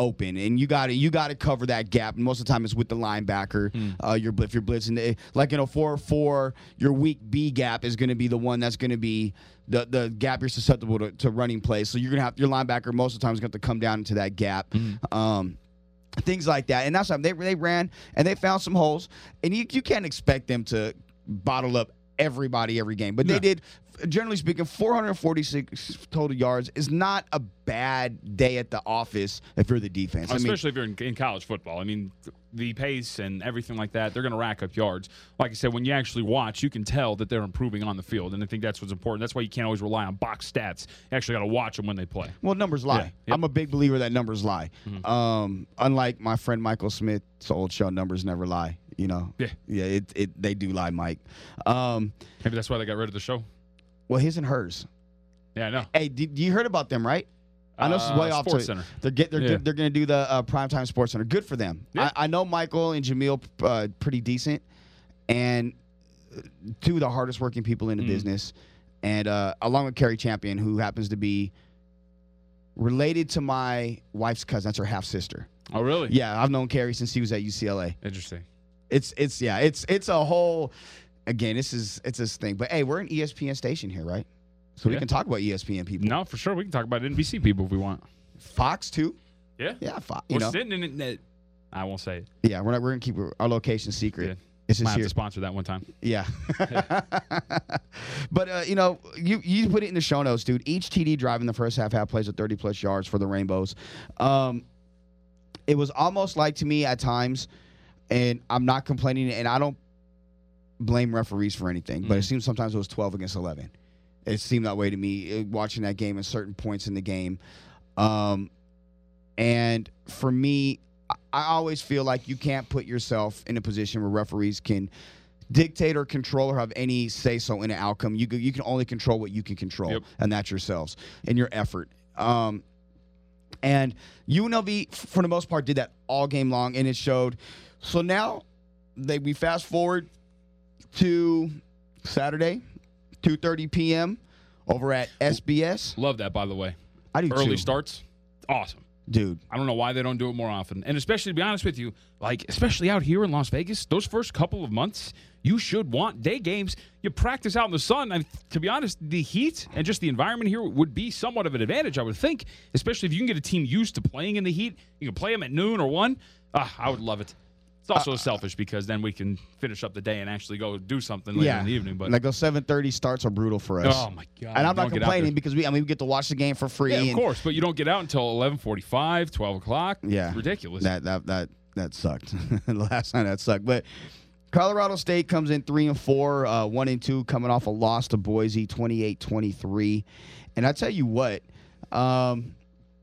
open, and you got to you got to cover that gap. And most of the time, it's with the linebacker. Mm. Uh, you're if you're blitzing, eh, like in a four four, your weak B gap is going to be the one that's going to be the the gap you're susceptible to, to running plays. So you're gonna have your linebacker most of the time is going to come down into that gap. Mm. Um, things like that, and that's why they they ran and they found some holes, and you you can't expect them to bottle up everybody every game, but No. they did. Generally speaking, four hundred forty-six total yards is not a bad day at the office if you're the defense. I mean, Especially if you're in, in college football. I mean, th- the pace and everything like that, they're going to rack up yards. Like I said, when you actually watch, you can tell that they're improving on the field, and I think that's what's important. That's why you can't always rely on box stats. You actually got to watch them when they play. well, numbers lie. Yeah, yep. I'm a big believer that numbers lie. Mhm. Um, unlike my friend Michael Smith's old show, Numbers Never Lie. You know, Yeah. yeah, it, it they do lie, Mike. Um, Maybe that's why they got rid of the show. well, his and hers. Yeah, I know. Hey, did you heard about them, right? I know this is Uh, way off. Sports To, Center. they're get they're Yeah. get, they're going to do the uh, primetime Sports Center. Good for them. Yeah. I, I know Michael and Jameel uh, pretty decent, and uh, two of the hardest working people in the Mm. business, and uh, along with Carrie Champion, who happens to be related to my wife's cousin. That's her half sister. Oh, really? Yeah, I've known Carrie since she was at U C L A. Interesting. It's it's yeah, it's it's a whole. Again, this is it's this thing. But hey, we're an E S P N station here, right? So we Yeah. can talk about E S P N people. No, for sure. We can talk about N B C people if we want. Fox too. Yeah. Yeah, Fox. You We're know. sitting in it. that- I won't say it. Yeah, we're not. We're gonna keep our location secret. Yeah. It's Might just have here. to sponsor that one time. Yeah. But uh, you know, you you put it in the show notes, dude. Each T D drive in the first half half plays at thirty plus yards for the Rainbows. Um, it was almost like to me at times, and I'm not complaining, and I don't blame referees for anything, but it Mhm. seems sometimes it was twelve against eleven. It seemed that way to me uh, watching that game at certain points in the game. Um, and for me, I- I always feel like you can't put yourself in a position where referees can dictate or control or have any say so in an outcome. You can, you can only control what you can control, Yep. and that's yourselves and your effort. Um, and U N L V, f- for the most part, did that all game long, and it showed. So now they we fast forward to Saturday, two thirty p.m. over at S B S. Love that, by the way. I do Early too. starts. Awesome. Dude. I don't know why they don't do it more often. And especially, to be honest with you, like, especially out here in Las Vegas, those first couple of months, you should want day games. You practice out in the sun. And to be honest, the heat and just the environment here would be somewhat of an advantage, I would think, especially if you can get a team used to playing in the heat. You can play them at noon or one. Ah, I would love it. It's also Uh, selfish because then we can finish up the day and actually go do something later Yeah. in the evening. But Like those seven thirty starts are brutal for us. oh my god! and I'm you not don't get out there. complaining because we I mean we get to watch the game for free. Yeah, of and course, but you don't get out until eleven forty-five, twelve o'clock. Yeah. It's ridiculous. That that that that sucked. The last time that sucked. But Colorado State comes in three and four, uh, one and two, coming off a loss to Boise, twenty-eight twenty-three. And I tell you what, um,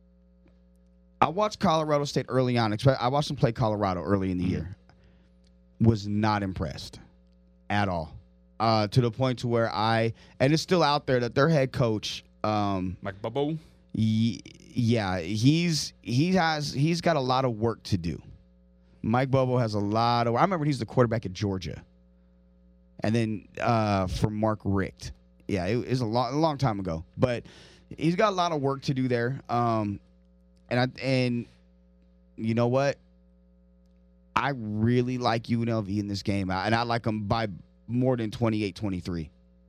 I watched Colorado State early on. Expe- I watched them play Colorado early in the Mhm. year. Was not impressed at all. Uh, to the point to where I, and it's still out there that their head coach, um, Like Bubbo. Ye- yeah, he's he has he's got a lot of work to do. Mike Bobo has a lot of. I remember he's the quarterback at Georgia, and then uh, for Mark Richt. Yeah, it, it was a long, a long time ago, but he's got a lot of work to do there. Um, and I and you know what? I really like U N L V in this game, and I like them by more than twenty-eight twenty-three.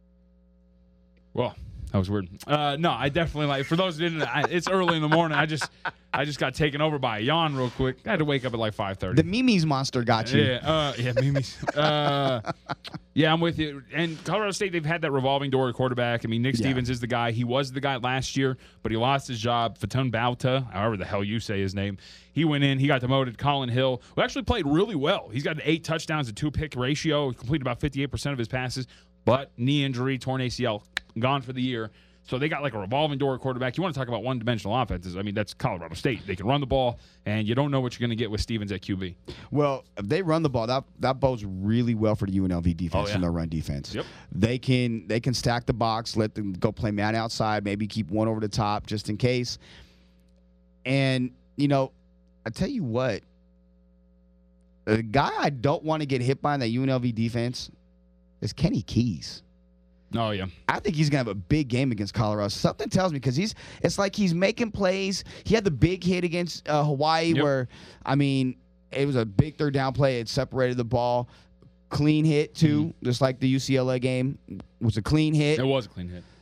Well, that was weird. Uh, no, I definitely like. For those who didn't, I, it's early in the morning. I just, I just got taken over by a yawn real quick. I had to wake up at like five thirty. The Mimi's monster got you. Yeah, uh, yeah, Mimi's. Uh, yeah, I'm with you. And Colorado State, they've had that revolving door quarterback. I mean, Nick Yeah. Stevens is the guy. He was the guy last year, but he lost his job. Fatun Bauta, however the hell you say his name, he went in. He got demoted. Colin Hill, who actually played really well. He's got an eight touchdowns, a two-pick ratio, completed about fifty-eight percent of his passes, but knee injury, torn A C L, gone for the year. So they got like a revolving door quarterback. You want to talk about one-dimensional offenses? I mean, that's Colorado State. They can run the ball, and you don't know what you're going to get with Stevens at Q B. Well, if they run the ball, that that bodes really well for the U N L V defense Oh, yeah. and their run defense. Yep. They can they can stack the box, let them go play man outside, maybe keep one over the top just in case. And you know, I tell you what, the guy I don't want to get hit by in that U N L V defense is Kenny Keys. Oh, yeah. I think he's going to have a big game against Colorado. Something tells me because he's it's like he's making plays. He had the big hit against uh, Hawaii Yep. where, I mean, it was a big third down play. It separated the ball. Clean hit, too, Mm-hmm. just like the U C L A game. It was a clean hit. It was a clean hit.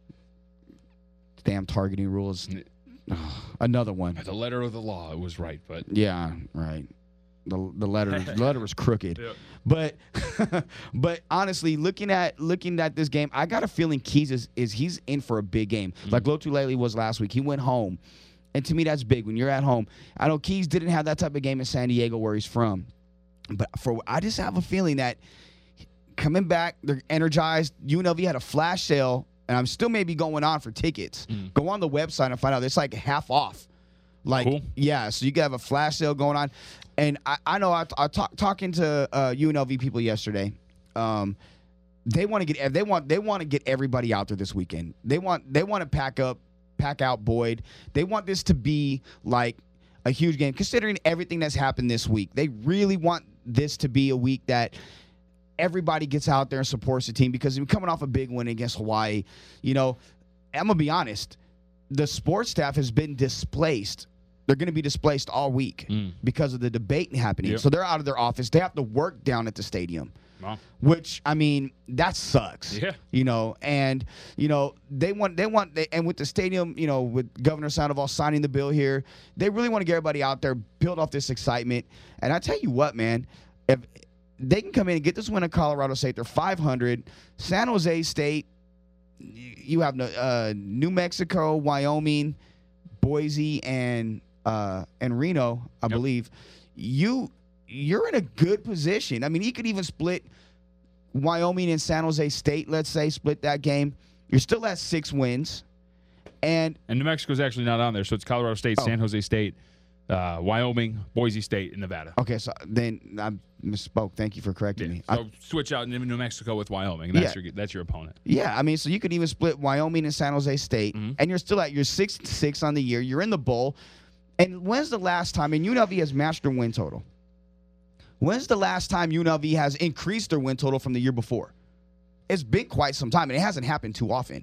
Damn targeting rules. Another one. By the letter of the law, it was right, but Yeah, right. The the letter the letter was crooked. Yep. But but honestly, looking at looking at this game, I got a feeling Keys is, is he's in for a big game. Mm-hmm. Like Lotulelei was last week. He went home. And to me, that's big when you're at home. I know Keys didn't have that type of game in San Diego where he's from. But for I just have a feeling that coming back, they're energized. U N L V had a flash sale, and I'm still maybe going on for tickets. Mm. Go on the website and find out. It's like half off. Like, Cool. yeah, so you can have a flash sale going on. And I, I know I, I talk, talking to uh, U N L V people yesterday. Um, they want to get they want they want to get everybody out there this weekend. They want they want to pack up, pack out Boyd. They want this to be like a huge game, considering everything that's happened this week. They really want this to be a week that everybody gets out there and supports the team because we're coming off a big win against Hawaii. You know, I'm gonna be honest. The sports staff has been displaced. They're going to be displaced all week Mm. because of the debate happening. Yep. So they're out of their office. They have to work down at the stadium, Wow. which I mean that sucks. Yeah. You know, and you know they want they want they, and with the stadium, you know, with Governor Sandoval signing the bill here, they really want to get everybody out there, build off this excitement. And I tell you what, man, if they can come in and get this win at Colorado State, they're five hundred. San Jose State. You have uh, New Mexico, Wyoming, Boise, and uh, and Reno, I Yep. believe. You you're in a good position. I mean, you could even split Wyoming and San Jose State. Let's say split that game. You're still at six wins, and And New Mexico's actually not on there, so it's Colorado State, Oh. San Jose State, uh, Wyoming, Boise State, and Nevada. okay. So then I misspoke. Thank you for correcting me. I- So switch out New Mexico with Wyoming. And that's Yeah. your that's your opponent. Yeah, I mean, so you could even split Wyoming and San Jose State, Mhm. and you're still at your six and six on the year. You're in the bowl. And when's the last time? And U N L V has matched their win total. When's the last time U N L V has increased their win total from the year before? It's been quite some time, and it hasn't happened too often.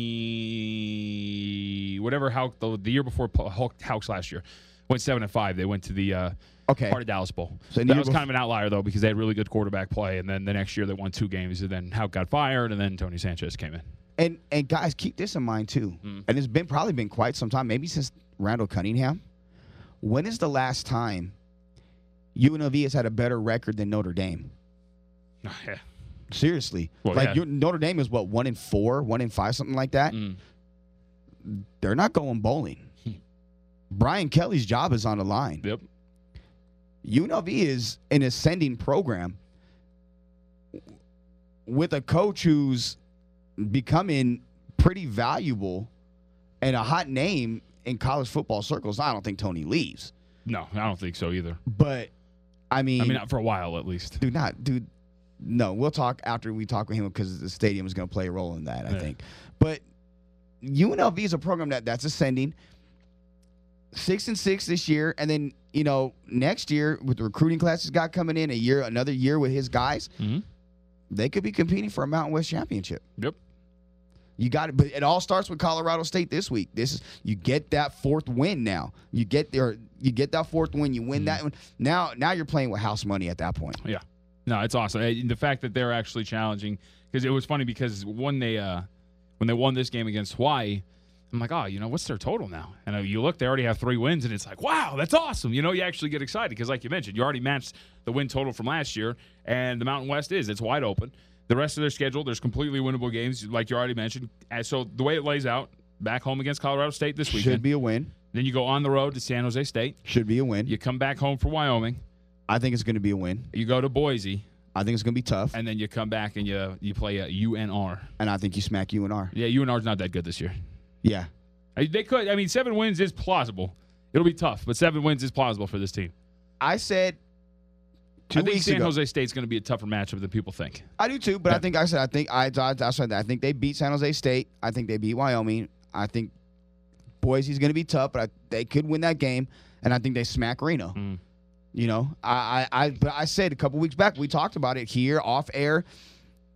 Twenty whatever Hawk the, the year before Hawk, Hawks last year went seven and five. They went to the uh, Okay, Heart of Dallas Bowl. So in the that year was bef- kind of an outlier though because they had really good quarterback play, and then the next year they won two games, and then Hawk got fired, and then Tony Sanchez came in. and and guys, keep this in mind too. Mm. And it's been probably been quite some time, maybe since Randall Cunningham. When is the last time U N L V has had a better record than Notre Dame? Yeah. Seriously, Well, like yeah. your, Notre Dame is what one in four, one in five, something like that. Mm. They're not going bowling. Brian Kelly's job is on the line. Yep. U N L V is an ascending program with a coach who's becoming pretty valuable and a hot name in college football circles. I don't think Tony leaves, No, I don't think so either. but I mean, I mean, not for a while at least. dude, not dude. No, we'll talk after we talk with him because the stadium is going to play a role in that, I Yeah. think. But U N L V is a program that that's ascending. Six and six this year, and then you know next year with the recruiting classes got coming in, a year, another year with his guys, Mm-hmm. they could be competing for a Mountain West championship. Yep. You got it, but it all starts with Colorado State this week. This is you get that fourth win now. You get there, you get that fourth win. You win Mhm. that one. Now, now you're playing with house money at that point. Yeah. No, it's awesome. Uh, The fact that they're actually challenging, because it was funny because when they uh, when they won this game against Hawaii, I'm like, oh, you know, what's their total now? And uh, you look, they already have three wins, and it's like, wow, that's awesome. You know, you actually get excited because, like you mentioned, you already matched the win total from last year, and the Mountain West is. It's wide open. The rest of their schedule, there's completely winnable games, like you already mentioned. And so the way it lays out, back home against Colorado State this weekend. Should be a win. Then you go on the road to San Jose State. Should be a win. You come back home for Wyoming. I think it's going to be a win. You go to Boise, I think it's going to be tough, and then you come back and you you play a U N R. and I think you smack U N R. Yeah, U N R's not that good this year. Yeah, Uh, They could. I mean, seven wins is plausible. It'll be tough, but seven wins is plausible for this team. I said two I think weeks San ago. Jose State's going to be a tougher matchup than people think. I do too, but Yeah. I think I said I think I I, I said that I think they beat San Jose State. I think they beat Wyoming. I think Boise's going to be tough, but I, they could win that game, and I think they smack Reno. Mm. You know, I, I I but I said a couple weeks back we talked about it here off air.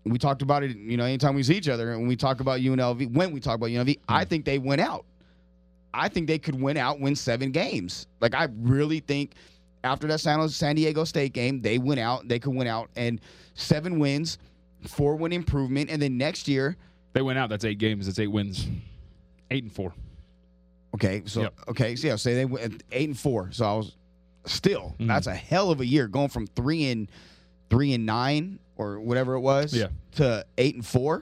We talked about it, you know, anytime we see each other, and we talk about U N L V, when we talk about U N L V, mm-hmm. I think they win out. I think they could win out, win seven games. Like, I really think after that San, San Diego State game, they went out, they could win out, and seven wins, four-win improvement, and then next year. They went out, that's eight games, that's eight wins. Eight and four. Okay, so, yep. okay, so yeah, say they went eight and four. So I was still, mm-hmm. that's a hell of a year, going from three and three and nine or whatever it was yeah. to eight and four.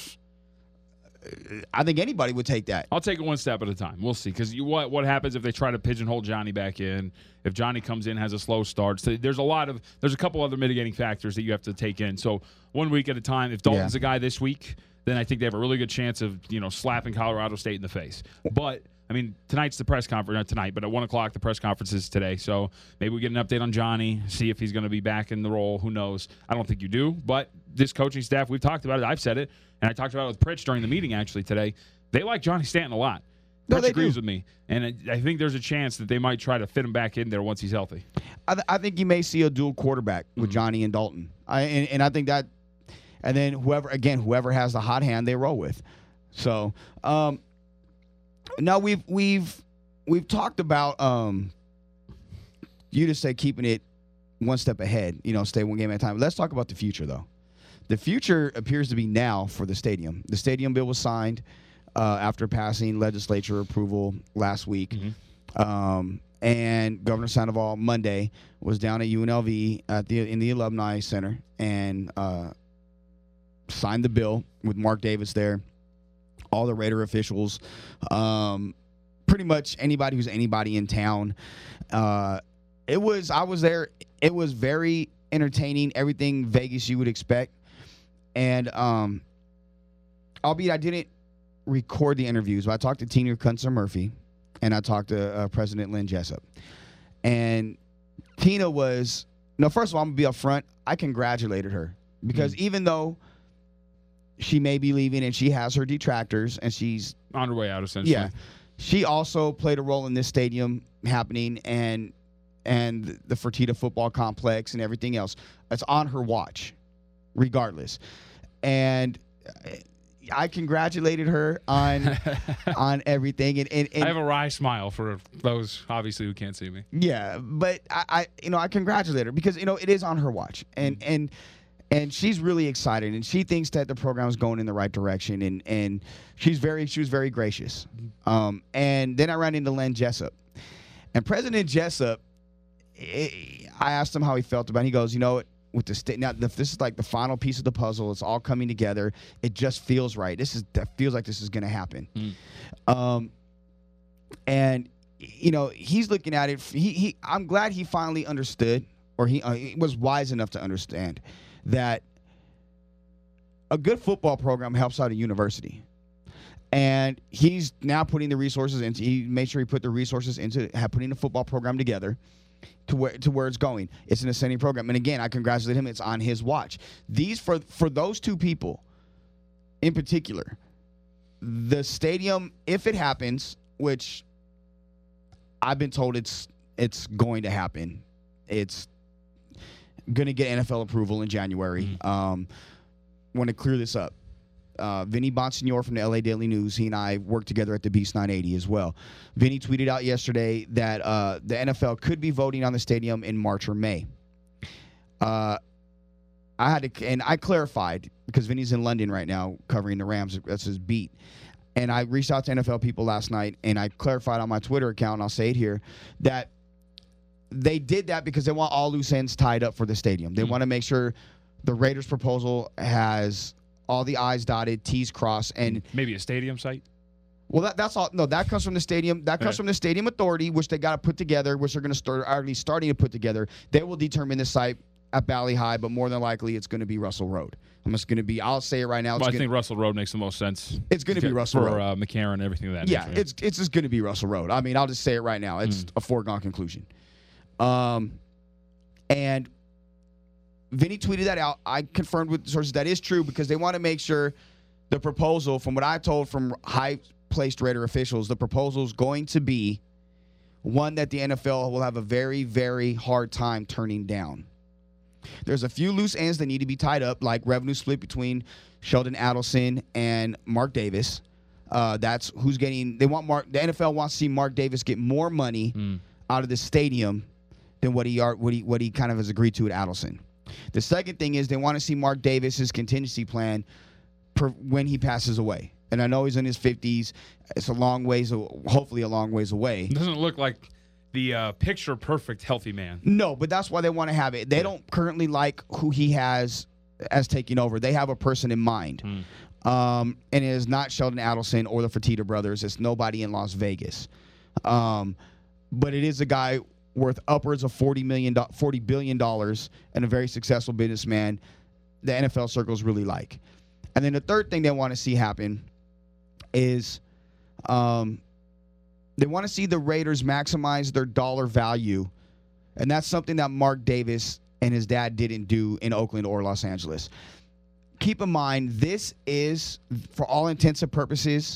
I think anybody would take that. I'll take it one step at a time. We'll see. Because what what happens if they try to pigeonhole Johnny back in? If Johnny comes in, has a slow start. So there's a lot of there's a couple other mitigating factors that you have to take in. So one week at a time. If Dalton's yeah. the guy this week, then I think they have a really good chance of, you know, slapping Colorado State in the face. But I mean, tonight's the press conference, not tonight, but at one o'clock the press conference is today. So maybe we get an update on Johnny, see if he's going to be back in the role. Who knows? I don't think you do. But this coaching staff, we've talked about it. I've said it, and I talked about it with Pritch during the meeting actually today. They like Johnny Stanton a lot. No, Pritch they agrees do. with me, and I, I think there's a chance that they might try to fit him back in there once he's healthy. I, th- I think you may see a dual quarterback with mm-hmm. Johnny and Dalton. I and, and I think that, and then whoever again whoever has the hot hand they roll with. So um, now we've we've we've talked about um, you just say keeping it one step ahead. You know, stay one game at a time. Let's talk about the future though. The future appears to be now for the stadium. The stadium bill was signed uh, after passing legislature approval last week. Mm-hmm. Um, and Governor Sandoval Monday was down at U N L V at the in the Alumni Center and uh, signed the bill with Mark Davis there, all the Raider officials, um, pretty much anybody who's anybody in town. Uh, it was I was there. It was very entertaining. Everything Vegas you would expect. And um, albeit I didn't record the interviews, but I talked to Tina Kunzer Murphy, and I talked to uh, President Lynn Jessup. And Tina was, no, first of all, I'm going to be up front. I congratulated her because mm-hmm. even though she may be leaving and she has her detractors and she's on her way out, essentially. Yeah. She also played a role in this stadium happening and and the Fertitta football complex and everything else. It's on her watch, regardless. And I congratulated her on on everything. And, and, and I have a wry smile for those, obviously, who can't see me. Yeah, but I, I you know, I congratulate her because, you know, it is on her watch. And mm-hmm. and and she's really excited, and she thinks that the program is going in the right direction. And, and she's very she was very gracious. Um, and then I ran into Len Jessup. And President Jessup, I asked him how he felt about it. He goes, you know, with the state now, this is like the final piece of the puzzle. It's all coming together. It just feels right. This is that feels like this is going to happen. Mm. Um, and you know, he's looking at it. He, he I'm glad he finally understood, or he, uh, he was wise enough to understand that a good football program helps out a university. And he's now putting the resources into. He made sure he put the resources into have putting the football program together. To where to where it's going. It's an ascending program. And again, I congratulate him. It's on his watch. These for for those two people in particular, the stadium, if it happens, which I've been told it's it's going to happen. It's going to get N F L approval in January. Mm-hmm. Um, want to clear this up. Uh, Vinny Bonsignor from the L A Daily News, he and I worked together at the Beast nine eighty as well. Vinny tweeted out yesterday that uh, the N F L could be voting on the stadium in March or May. Uh, I had to, and I clarified because Vinny's in London right now covering the Rams. That's his beat. And I reached out to N F L people last night, and I clarified on my Twitter account, and I'll say it here, that they did that because they want all loose ends tied up for the stadium. They mm-hmm. want to make sure the Raiders' proposal has all the I's dotted, T's crossed, and maybe a stadium site. Well, that, that's all. No, that comes from the stadium. That comes right. from the stadium authority, which they got to put together, which they're going to start already starting to put together. They will determine the site at Bally High, but more than likely, it's going to be Russell Road. I'm just going to be. I'll say it right now. It's well, I gonna, think Russell Road makes the most sense. It's going to be Russell for, Road for uh, McCarran and everything of that. Yeah, nature. it's it's just going to be Russell Road. I mean, I'll just say it right now. It's mm. a foregone conclusion. Um, and Vinny tweeted that out. I confirmed with sources that is true because they want to make sure the proposal, from what I told from high-placed Raider officials, the proposal is going to be one that the N F L will have a very, very hard time turning down. There's a few loose ends that need to be tied up, like revenue split between Sheldon Adelson and Mark Davis. Uh, that's who's getting. They want Mark. The N F L wants to see Mark Davis get more money mm. out of the stadium than what he are what he what he kind of has agreed to at Adelson. The second thing is they want to see Mark Davis's contingency plan per, when he passes away. And I know he's in his fifties. It's a long ways, hopefully a long ways away. It doesn't look like the uh, picture perfect healthy man. No, but that's why they want to have it. They yeah. don't currently like who he has as taking over. They have a person in mind. Mm. Um, and it is not Sheldon Adelson or the Fertitta brothers. It's nobody in Las Vegas. Um, but it is a guy worth upwards of forty million dollars, forty billion dollars and a very successful businessman the N F L circles really like. And then the third thing they want to see happen is um, they want to see the Raiders maximize their dollar value. And that's something that Mark Davis and his dad didn't do in Oakland or Los Angeles. Keep in mind, this is, for all intents and purposes,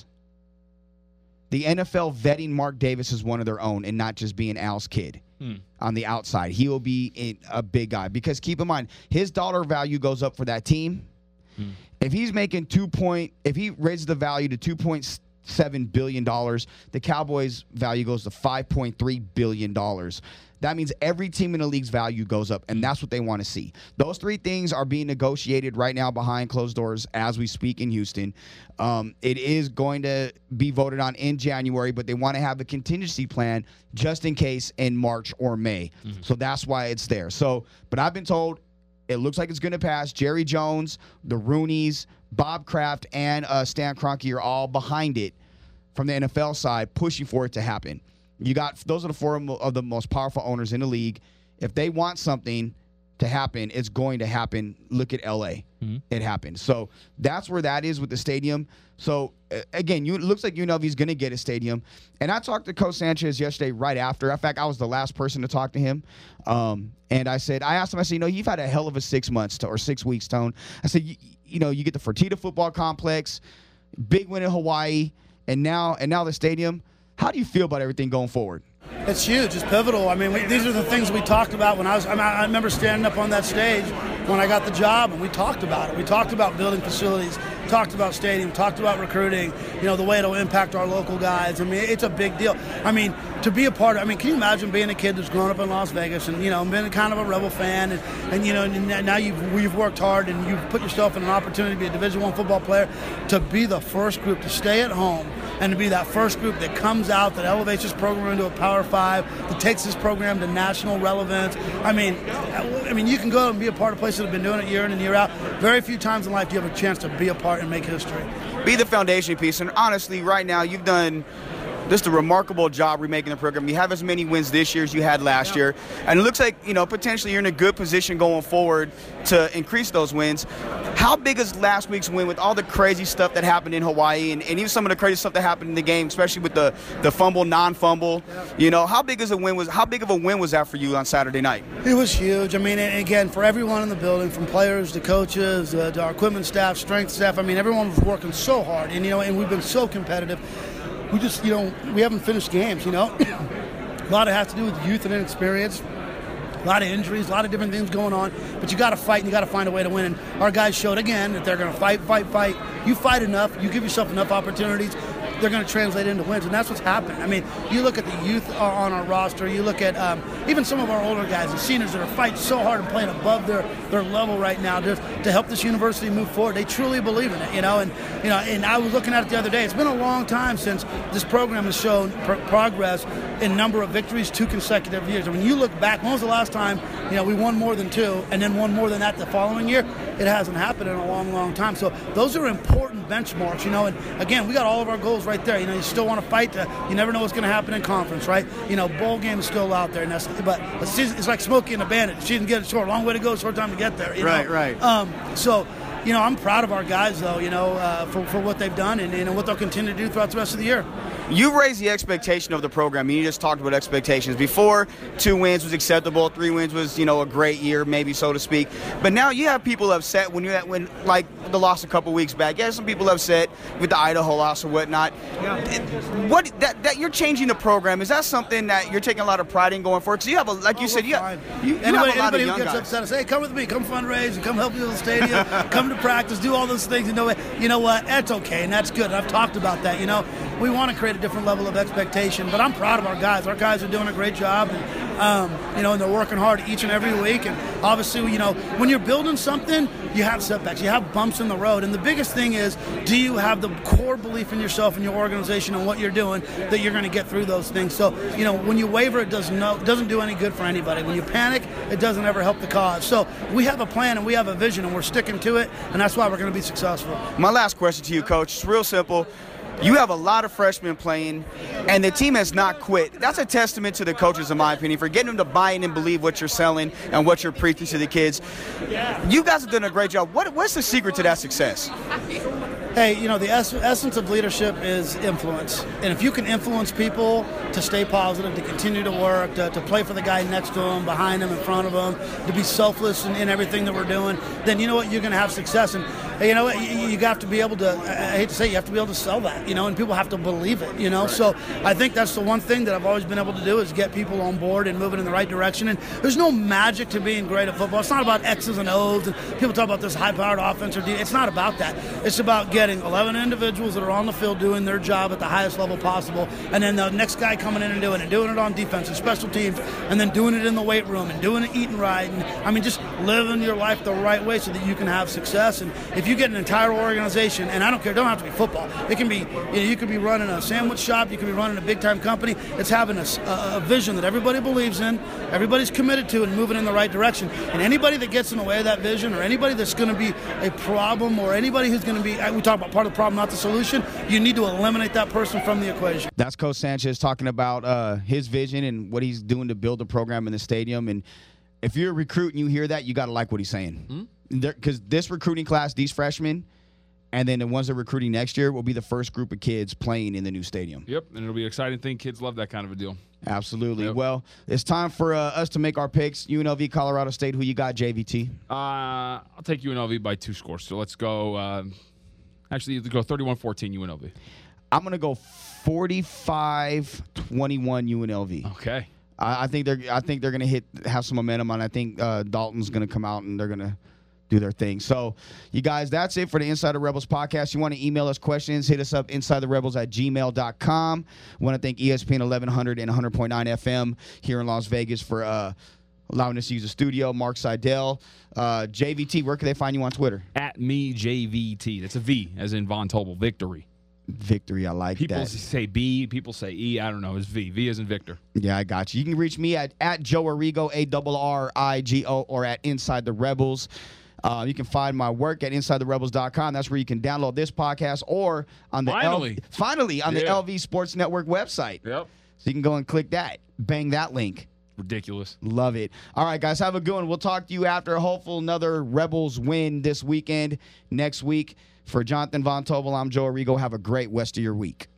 the N F L vetting Mark Davis as one of their own and not just being Al's kid hmm. on the outside. He will be in, a big guy. Because keep in mind, his dollar value goes up for that team. Hmm. If he's making two point, if he raises the value to two point seven billion dollars, the Cowboys' value goes to five point three billion dollars. That means every team in the league's value goes up, and that's what they want to see. Those three things are being negotiated right now behind closed doors as we speak in Houston. Um, it is going to be voted on in January, but they want to have a contingency plan just in case in March or May. Mm-hmm. So that's why it's there. So, but I've been told it looks like it's going to pass. Jerry Jones, the Rooneys, Bob Kraft, and uh, Stan Kroenke are all behind it from the N F L side, pushing for it to happen. You got those are the four of the most powerful owners in the league. If they want something to happen, it's going to happen. Look at L A. Mm-hmm. It happened. So that's where that is with the stadium. So uh, again, you, it looks like U N L V is going to get a stadium. And I talked to Coach Sanchez yesterday right after. In fact, I was the last person to talk to him. Um, and I said, I asked him, I said, you know, you've had a hell of a six months to, or six weeks, Tone. I said, you, you know, you get the Fertitta football complex, big win in Hawaii, and now and now the stadium. How do you feel about everything going forward? It's huge. It's pivotal. I mean, we, these are the things we talked about when I was. I, mean, I remember standing up on that stage when I got the job, and we talked about it. We talked about building facilities, talked about stadium, talked about recruiting. You know, the way it'll impact our local guys. I mean, it's a big deal. I mean, to be a part of. I mean, can you imagine being a kid that's grown up in Las Vegas and you know been kind of a Rebel fan, and, and you know and now you've you've worked hard and you've put yourself in an opportunity to be a Division I football player, to be the first group to stay at home. And to be that first group that comes out, that elevates this program into a Power Five, that takes this program to national relevance. I mean, I mean, you can go and be a part of places that have been doing it year in and year out. Very few times in life do you have a chance to be a part and make history. Be the foundation piece. And honestly, right now, you've done just a remarkable job remaking the program. You have as many wins this year as you had last yeah. year. And it looks like, you know, potentially you're in a good position going forward to increase those wins. How big is last week's win with all the crazy stuff that happened in Hawaii and, and even some of the crazy stuff that happened in the game, especially with the, the fumble, non-fumble? Yeah. You know, how big is a win was how big of a win was that for you on Saturday night? It was huge. I mean, and again, for everyone in the building, from players to coaches uh, to our equipment staff, strength staff, I mean, everyone was working so hard. And, you know, and we've been so competitive. We just, you know, we haven't finished games, you know. A lot of it has to do with youth and inexperience. A lot of injuries, a lot of different things going on. But you got to fight and you got to find a way to win. And our guys showed again that they're going to fight, fight, fight. You fight enough, you give yourself enough opportunities, they're going to translate into wins. And that's what's happened. I mean, you look at the youth on our roster. You look at um, even some of our older guys, the seniors that are fighting so hard and playing above their, their level right now to, to help this university move forward. They truly believe in it, you know. And you know, and I was looking at it the other day. It's been a long time since this program has shown pr- progress in number of victories, two consecutive years. And when you look back, when was the last time, you know, we won more than two and then won more than that the following year? It hasn't happened in a long, long time. So those are important benchmarks, you know. And again, we got all of our goals right there. You know, you still want to fight. To, you never know what's going to happen in conference, right? You know, bowl game is still out there. And that's, but it's like Smokey and the Bandit. She didn't get it short. Long way to go, short time to get there. You right, know? right. Um, so, you know, I'm proud of our guys, though, you know, uh, for, for what they've done and, and what they'll continue to do throughout the rest of the year. You've raised the expectation of the program. You just talked about expectations. Before, two wins was acceptable. Three wins was, you know, a great year, maybe so to speak. But now you have people upset when you when like the loss a couple weeks back. Yeah, some people upset with the Idaho loss or whatnot. Yeah. What that that you're changing the program, is that something that you're taking a lot of pride in going forward? Because you have a like you oh, said, you, have, you, you anybody, have a lot anybody of young who gets guys. upset, I say, hey, come with me, come fundraise, and come help you with the stadium, come to practice, do all those things. You know, you know what? That's okay, and that's good. And I've talked about that. You know, we want to create a different level of expectation, but I'm proud of our guys. Our guys are doing a great job, and um, you know, and they're working hard each and every week. And obviously, you know, when you're building something, you have setbacks, you have bumps in the road, and the biggest thing is, do you have the core belief in yourself and your organization and what you're doing that you're going to get through those things? So, you know, when you waver, it does no, doesn't do any good for anybody. When you panic, it doesn't ever help the cause. So we have a plan and we have a vision, and we're sticking to it, and that's why we're going to be successful. My last question to you, Coach, it's real simple. You have a lot of freshmen playing, and the team has not quit. That's a testament to the coaches, in my opinion, for getting them to buy in and believe what you're selling and what you're preaching to the kids. You guys have done a great job. What, what's the secret to that success? Hey, you know, the es- essence of leadership is influence. And if you can influence people to stay positive, to continue to work, to, to play for the guy next to them, behind them, in front of them, to be selfless in, in everything that we're doing, then you know what? You're going to have success. And you know what? You, you have to be able to, I hate to say it, you have to be able to sell that, you know, and people have to believe it, you know. Right. So I think that's the one thing that I've always been able to do is get people on board and moving in the right direction. And there's no magic to being great at football. It's not about X's and O's. And people talk about this high-powered offense or D. It's not about that. It's about getting eleven individuals that are on the field doing their job at the highest level possible, and then the next guy coming in and doing it, doing it on defense and special teams, and then doing it in the weight room and doing it eating right. And I mean, just living your life the right way so that you can have success. And if you get an entire organization, and I don't care, it don't have to be football. It can be, you know, you could be running a sandwich shop, you could be running a big-time company. It's having a, a, a vision that everybody believes in, everybody's committed to, and moving in the right direction. And anybody that gets in the way of that vision, or anybody that's going to be a problem, or anybody who's going to be, we talk about part of the problem, not the solution, you need to eliminate that person from the equation. That's Coach Sanchez talking about uh, his vision and what he's doing to build the program in the stadium. And if you're a recruit and you hear that, you got to like what he's saying. Because mm-hmm. this recruiting class, these freshmen, and then the ones that are recruiting next year will be the first group of kids playing in the new stadium. Yep, and it'll be an exciting thing. Kids love that kind of a deal. Absolutely. Yep. Well, it's time for uh, us to make our picks. U N L V, Colorado State. Who you got, J V T? Uh, I'll take U N L V by two scores. So let's go. Uh, actually, let's go thirty-one fourteen U N L V. I'm going to go forty-five twenty-one U N L V. Okay. I, I think they're. I think they're going to hit have some momentum, and I think uh, Dalton's going to come out and they're going to do their thing. So, you guys, that's it for the Inside the Rebels podcast. You want to email us questions, hit us up, inside the rebels at gmail dot com. want to thank E S P N eleven hundred and one hundred point nine F M here in Las Vegas for uh, allowing us to use the studio. Mark Seidel. Uh, J V T, where can they find you on Twitter? At me, J V T. That's a V, as in Von Tobel, victory. Victory, I like people that. People say B, people say E. I don't know. It's V. V as in Victor. Yeah, I got you. You can reach me at, at Joe Arrigo, A R R I G O, or at Inside the Rebels. Uh, you can find my work at inside the rebels dot com. That's where you can download this podcast or on the finally, L- finally on yeah. the L V Sports Network website. Yep. So you can go and click that. Bang that link. Ridiculous. Love it. All right, guys, have a good one. We'll talk to you after a hopeful another Rebels win this weekend. Next week, for Jonathan Von Tobel, I'm Joe Arrigo. Have a great rest of your week.